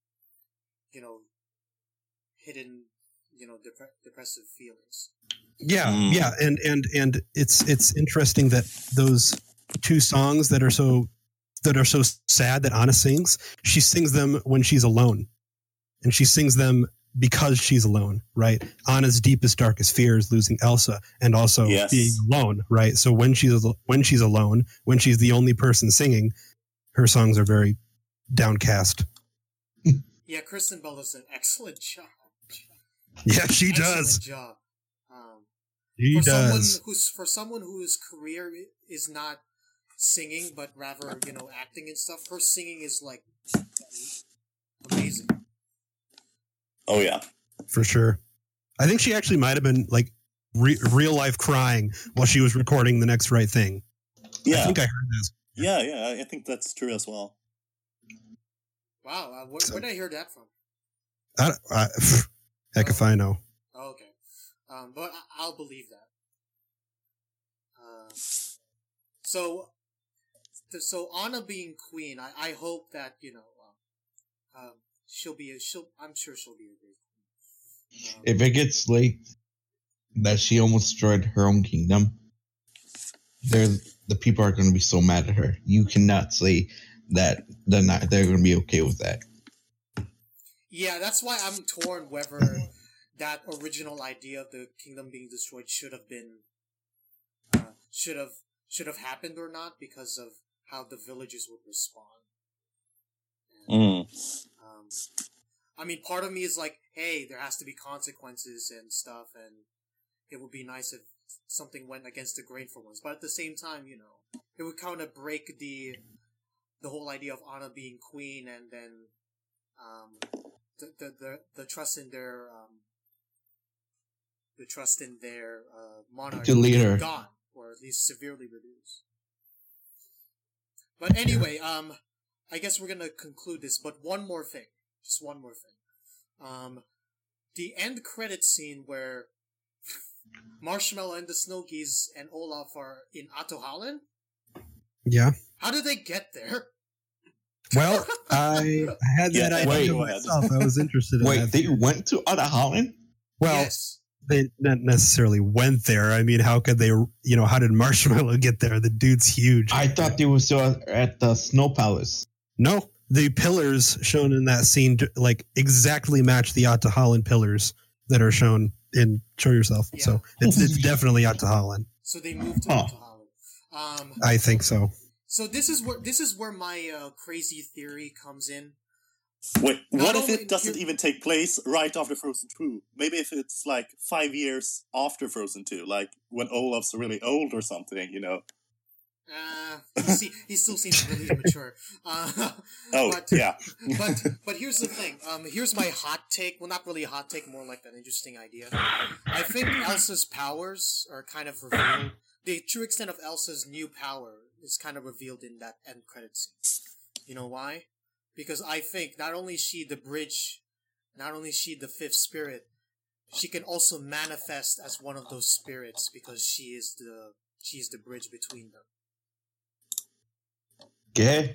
hidden, depressive feelings. Yeah, and it's interesting that those 2 songs that are so sad that Anna sings, she sings them when she's alone, and she sings them because she's alone, right? Anna's deepest, darkest fear is losing Elsa and also being alone, right? So when she's alone, when she's the only person singing, her songs are very downcast. Yeah, Kristen Bell does an excellent job. Yeah, she does. Job. She does. For someone whose career is not singing, but rather, acting and stuff, her singing is like amazing. Oh yeah, for sure. I think she actually might have been like real life crying while she was recording The Next Right Thing. Yeah, I think I heard this. Yeah, I think that's true as well. Wow, where did I hear that from? Heck if I know. Oh, okay, but I'll believe that. So Anna being queen, I hope that I'm sure she'll be a great queen. If it gets late that she almost destroyed her own kingdom, the people are going to be so mad at her. You cannot say that they're going to be okay with that. Yeah, that's why I'm torn whether that original idea of the kingdom being destroyed should have been should have happened or not, because of how the villagers would respond. And, I mean, part of me is like, hey, there has to be consequences and stuff, and it would be nice if something went against the grain for once. But at the same time, it would kind of break the whole idea of Anna being queen, and then the trust in their monarch the leader gone, or at least severely reduced. But anyway, I guess we're gonna conclude this, but one more thing. Just one more thing. The end credit scene where Marshmallow and the Snow Geese and Olaf are in Atohallen? Yeah. How did they get there? Well, I had that idea myself. I was interested in that. Wait, they went to Atohallen? Well, yes. They not necessarily went there. I mean, how could they, how did Marshmallow get there? The dude's huge. I thought they were still at the Snow Palace. No, the pillars shown in that scene like exactly match the Atohallen pillars that are shown in Show Yourself. Yeah. So it's definitely Atohallen. So they moved to Atohallen. I think so. So this is where my crazy theory comes in. Wait, what if it doesn't even take place right after Frozen 2? Maybe if it's like 5 years after Frozen 2, like when Olaf's really old or something, He still seems really immature. Yeah. But here's the thing. Here's my hot take. Well, not really a hot take, more like an interesting idea. I think Elsa's powers are kind of revealed. The true extent of Elsa's new power is kind of revealed in that end credit scene. You know why? Because I think not only is she the bridge, not only is she the fifth spirit, she can also manifest as one of those spirits because she's the bridge between them. Okay.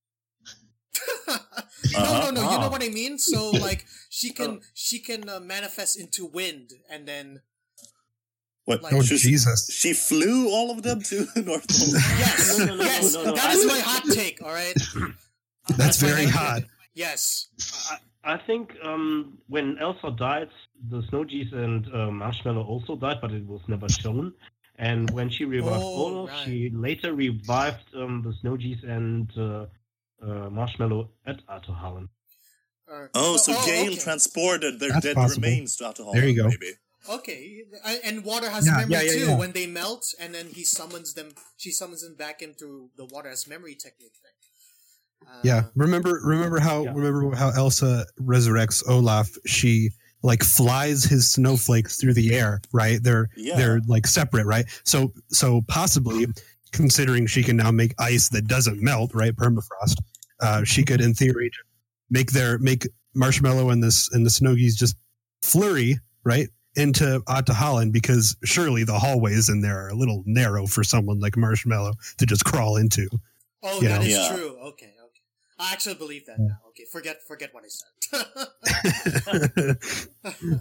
No. You know what I mean? So like she can manifest into wind, and then What? Like- Oh, she, Jesus. she flew all of them to North Pole. Yes, No, no, no, yes, no, no, that I is think- my hot take. All right, That's my very hot hot. take. Yes. I think when Elsa died, the Snow Geese and Marshmallow also died, but it was never shown. And when she revived Oh, Olaf, right. she later revived the Snow Geese and Marshmallow at Atohallen. Oh, so Gale okay. transported their That's dead possible. remains to Atoll. There you go. Maybe. Okay, and water has Yeah, memory yeah, too. yeah. When they melt, and then he summons them. She summons them back into the water as memory technique thing. Yeah, remember how Elsa resurrects Olaf? She like flies his snowflakes through the air, right? They're like separate, right? So possibly, considering she can now make ice that doesn't melt, right? Permafrost. She could, in theory, make Marshmallow and the Snow Geese just flurry right into Atohallen, because surely the hallways in there are a little narrow for someone like Marshmallow to just crawl into. Oh, you that know. is Yeah. true. Okay. I actually believe that now. Okay, forget what I said.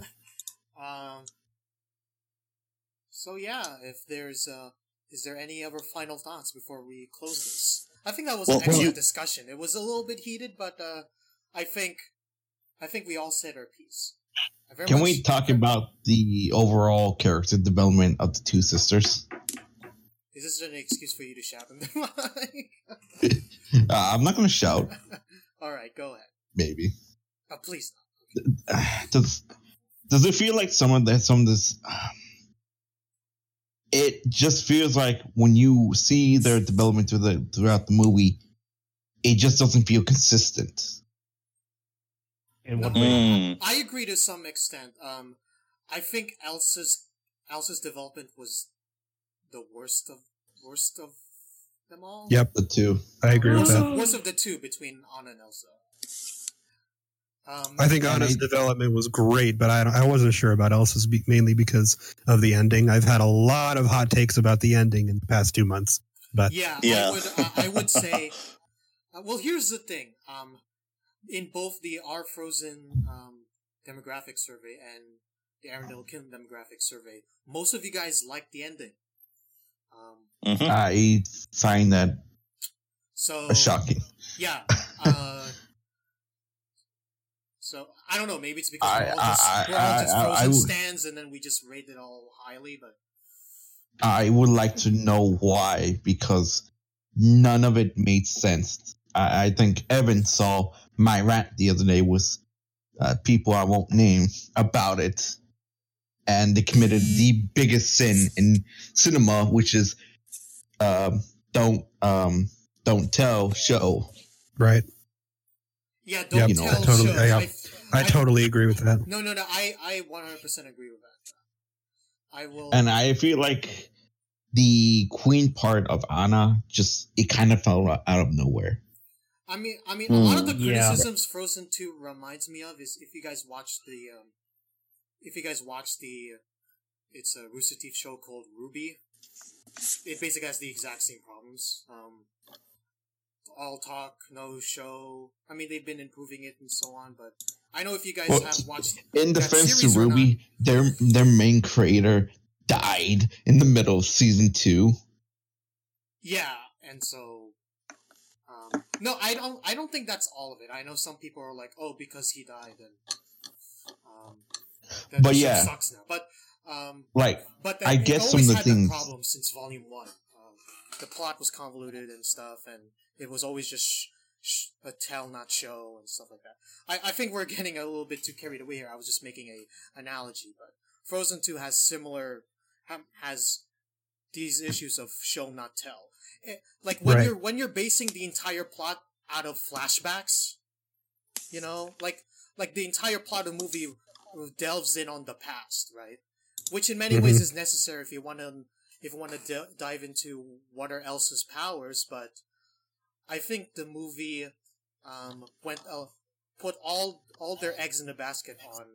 So yeah, if there's is there any other final thoughts before we close this? I think that was an Well, excellent you- discussion. It was a little bit heated, but I think we all said our piece. I very Can much- we talk about the overall character development of the two sisters? Is this an excuse for you to shout in the mic? I'm not going to shout. All right, go ahead. Maybe. Please. Does it feel like some of this? It just feels like when you see their development throughout the movie, it just doesn't feel consistent. In what No. way? Mm. I agree to some extent. I think Elsa's development was the worst of them all. Yep, The two. I agree with that. Worst of the two between Anna and Elsa. I think And Anna's I- development was great, but I wasn't sure about Elsa's mainly because of the ending. I've had a lot of hot takes about the ending in the past 2 months. But Yeah. Yeah. I would say. Well, here's the thing. In both the R Frozen demographic survey and the Arendelle Kim demographic survey, most of you guys liked the ending. Mhm. I find that So shocking. yeah. So I don't know. Maybe it's because we're all just Frozen would- stands, and then we just rate it all highly. But I would like to know why, because none of it made sense. I think Evan saw my rant the other day with people I won't name about it, and they committed the biggest sin in cinema, which is don't tell, show. right, yeah, don't Yep, tell. totally- show. yeah. I totally agree with that. No. I 100% agree with that. I will. And I feel like the queen part of Anna it kind of fell out of nowhere. I mean, a lot of the Yeah. criticisms Frozen 2 reminds me of is if you guys watch it's a Rooster Teeth show called Ruby. It basically has the exact same problems. All talk, no show. I mean, they've been improving it and so on, but I know if you guys Well, have watched In that defense to series or Ruby, their main creator died in the middle of season 2. yeah, and so no, I don't think that's all of it. I know some people are like, oh, because he died, and the But ship yeah. sucks now. But But I guess it some of always the had things- that problem since Volume 1. The plot was convoluted and stuff, and it was always just a tell, not show, and stuff like that. I think we're getting a little bit too carried away here. I was just making a analogy, but Frozen 2 has has these issues of show, not tell. Like when you're basing the entire plot out of flashbacks, you know, like the entire plot of the movie delves in on the past, right? Which in many ways is necessary if you want to dive into what are Elsa's powers. But I think the movie put all their eggs in the basket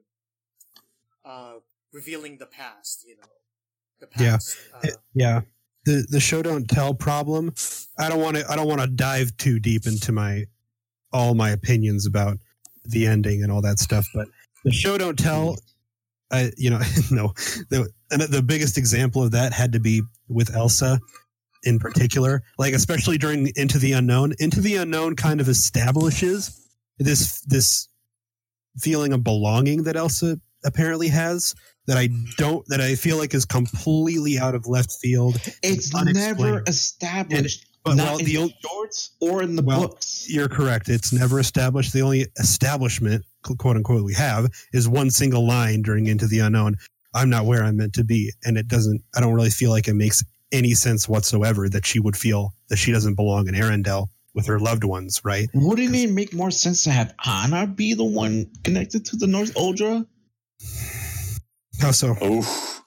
on revealing the past. You know, the past. Yeah. The show don't tell problem. I don't want to dive too deep into all my opinions about the ending and all that stuff, but the show don't tell no. The biggest example of that had to be with Elsa in particular, like especially during Into the Unknown. Into the Unknown kind of establishes this feeling of belonging that Elsa apparently has that I feel like is completely out of left field. It's never established. But not in the shorts or in the books. You're correct. It's never established. The only establishment, quote unquote, we have is one single line during Into the Unknown. I'm not where I'm meant to be. And I don't really feel like it makes any sense whatsoever that she would feel that she doesn't belong in Arendelle with her loved ones, right? Wouldn't it make more sense to have Anna be the one connected to the North Uldra? How so? Oh.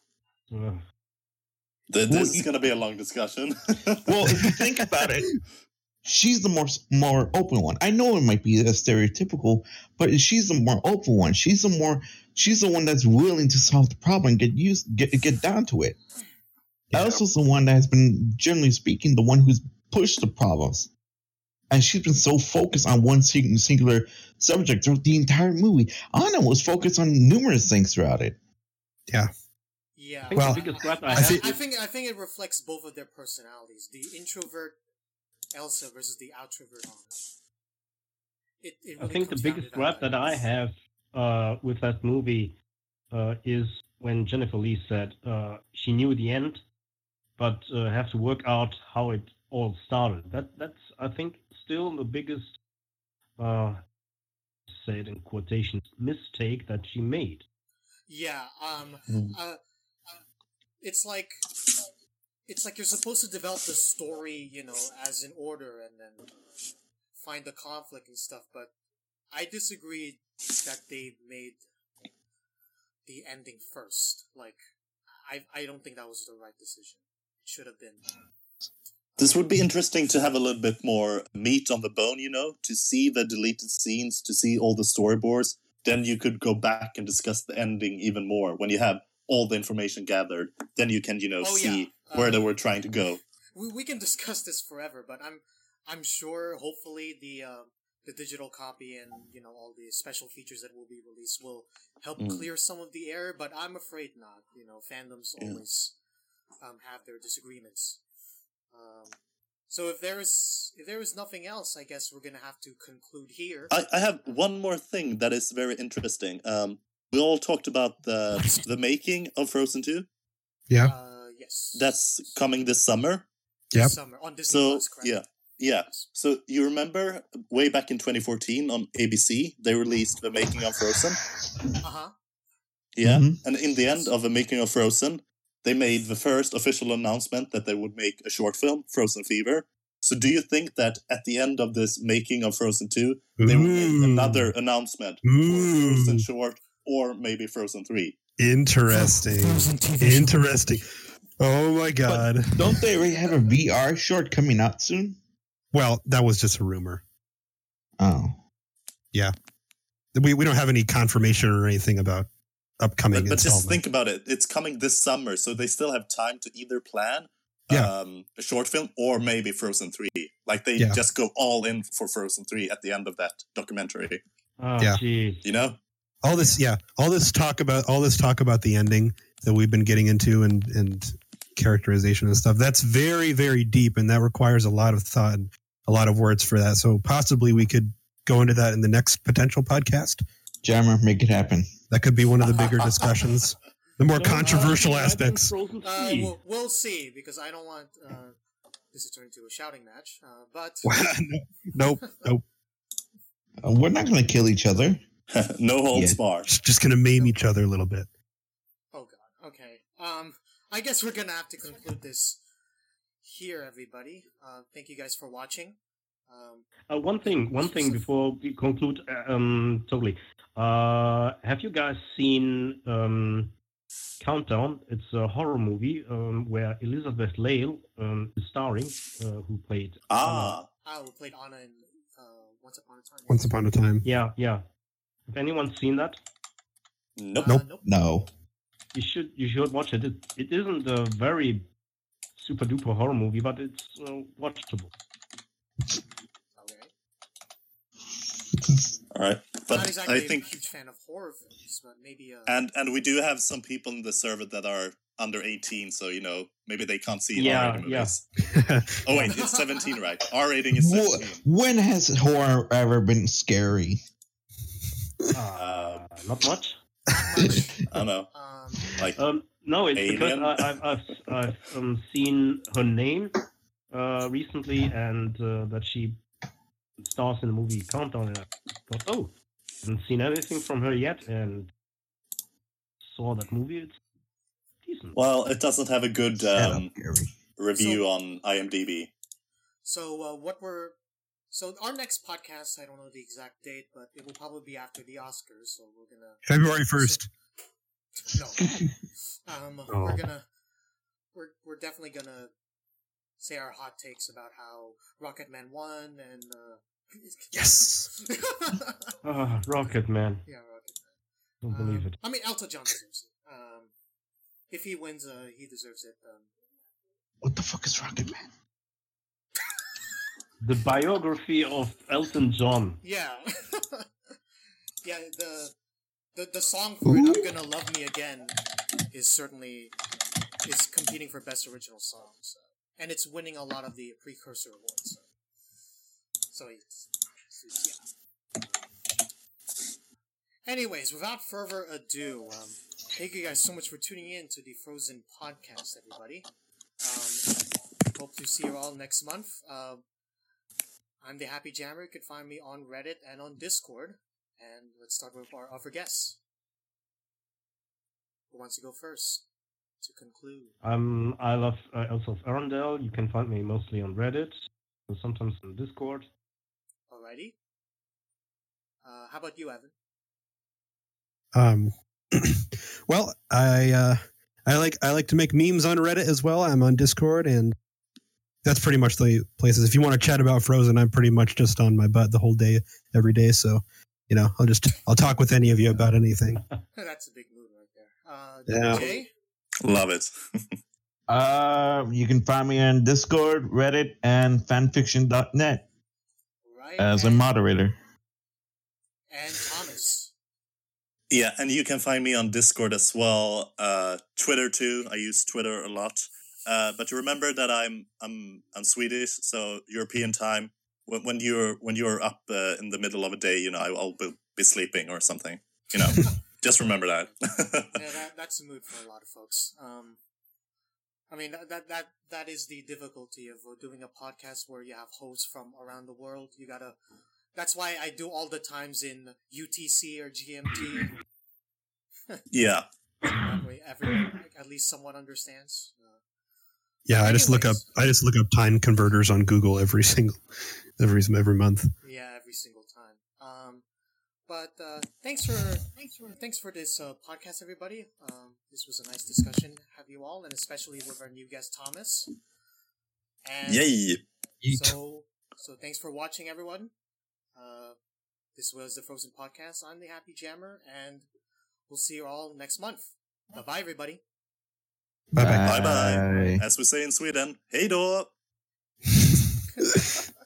This is going to be a long discussion. Well, if you think about it, she's the more open one. I know it might be stereotypical, but she's the more open one. She's the one that's willing to solve the problem and get down to it. Yeah. Elsa's the one that has been, generally speaking, the one who's pushed the problems. And she's been so focused on one singular subject throughout the entire movie. Anna was focused on numerous things throughout it. Yeah. Yeah. I think the biggest gripe I think it reflects both of their personalities. The introvert Elsa versus the outrovert Anna. It really I think the comes down biggest to gripe that I have with that movie is when Jennifer Lee said she knew the end, but have to work out how it all started. That's I think still the biggest, say it in quotations, mistake that she made. Yeah. It's like you're supposed to develop the story, as in order, and then find the conflict and stuff. But I disagree that they made the ending first. Like, I don't think that was the right decision. It should have been. This would be interesting to have a little bit more meat on the bone, to see the deleted scenes, to see all the storyboards. Then you could go back and discuss the ending even more when you have all the information gathered. Then you can, see where they were trying to go. We can discuss this forever, but I'm sure, hopefully, the digital copy and all the special features that will be released will help clear some of the air. But I'm afraid not. Fandoms always have their disagreements. So if there is nothing else, I guess we're gonna have to conclude here. I have one more thing that is very interesting. We all talked about the making of Frozen 2. Yeah. Yes. That's coming this summer. Yep. This summer on Disney Plus, correct? Yeah. So you remember way back in 2014 on ABC, they released the making of Frozen. Yeah. Mm-hmm. And in the end of the making of Frozen, they made the first official announcement that they would make a short film, Frozen Fever. So do you think that at the end of this making of Frozen 2, they will make another announcement for Frozen short or maybe Frozen 3? Interesting. Interesting. Oh my God. But don't they already have a VR short coming out soon? Well, that was just a rumor. Oh. Yeah. We don't have any confirmation or anything about upcoming. But just think about it. It's coming this summer, so they still have time to either plan a short film or maybe Frozen 3. Like they just go all in for Frozen 3 at the end of that documentary. Oh, geez. All this talk about the ending that we've been getting into and characterization and stuff. That's very, very deep, and that requires a lot of thought and a lot of words for that. So possibly we could go into that in the next potential podcast. Jammer, make it happen. That could be one of the bigger discussions. The more controversial aspects. We'll see, because I don't want this to turn into a shouting match. But nope. We're not going to kill each other. No holds barred. Just going to maim each other a little bit. Oh God. Okay. I guess we're gonna have to conclude this here, everybody. Thank you guys for watching. One thing before we conclude. Totally. Have you guys seen Countdown? It's a horror movie where Elizabeth Lale is starring, who played Anna. Who played Anna in Once Upon a Time. Once Upon a Time. Yeah. Have anyone seen that? Nope. No. You should watch it. It isn't a very super duper horror movie, but it's watchable. Okay. All right. But not exactly I think, a huge fan of horror films, but maybe. and we do have some people in the server that are under 18, so maybe they can't see Yeah, R-rated movies. Oh wait, it's 17, right? R rating is 17. When has horror ever been scary? Not much. I don't know. Like No, it's Alien? because I've seen her name recently, and that she stars in the movie Countdown, and I thought, oh, haven't seen anything from her yet, and saw that movie. It's decent. well, it doesn't have a good Shut up, Gary. review on IMDb. So So our next podcast, I don't know the exact date, but it will probably be after the Oscars. So we're gonna February 1st. No, we're definitely gonna say our hot takes about how Rocketman won and Yes. Rocket Man. Yeah, Rocketman. Don't believe it. I mean, Elton John deserves it. If he wins, he deserves it. What the fuck is Rocket Man? The biography of Elton John. Yeah, yeah. The song for it, "I'm Gonna Love Me Again," is competing for best original song, so, and it's winning a lot of the precursor awards. So it's yeah. Anyways, without further ado, thank you guys so much for tuning in to the Frozen podcast, everybody. Hope to see you all next month. I'm the Happy Jammer. You can find me on Reddit and on Discord. And let's start with our other guests. Who wants to go first to conclude? I love Elsa of Arendelle. You can find me mostly on Reddit, and sometimes on Discord. Alrighty. How about you, Evan? Well, I like to make memes on Reddit as well. I'm on Discord, and that's pretty much the places. If you want to chat about Frozen, I'm pretty much just on my butt the whole day, every day. So, I'll talk with any of you about anything. That's a big mood right there. Yeah. Jay? Love it. You can find me on Discord, Reddit, and fanfiction.net Right. as a moderator. And Thomas. Yeah, and you can find me on Discord as well. Twitter too. I use Twitter a lot. But remember that I'm Swedish, so European time. When you're up in the middle of a day, I'll be sleeping or something. Just remember that. Yeah, that's a mood for a lot of folks. I mean that is the difficulty of doing a podcast where you have hosts from around the world. That's why I do all the times in UTC or GMT. Yeah. That way everyone at least someone understands. Yeah, I just look up time converters on Google every month. Yeah, every single time. But thanks for this podcast, everybody. This was a nice discussion. Have you all, and especially with our new guest Thomas. And Yay! So thanks for watching, everyone. This was the Frozen Podcast. I'm the Happy Jammer, and we'll see you all next month. Bye-bye, everybody. Bye-bye. Bye bye. As we say in Sweden, hej då!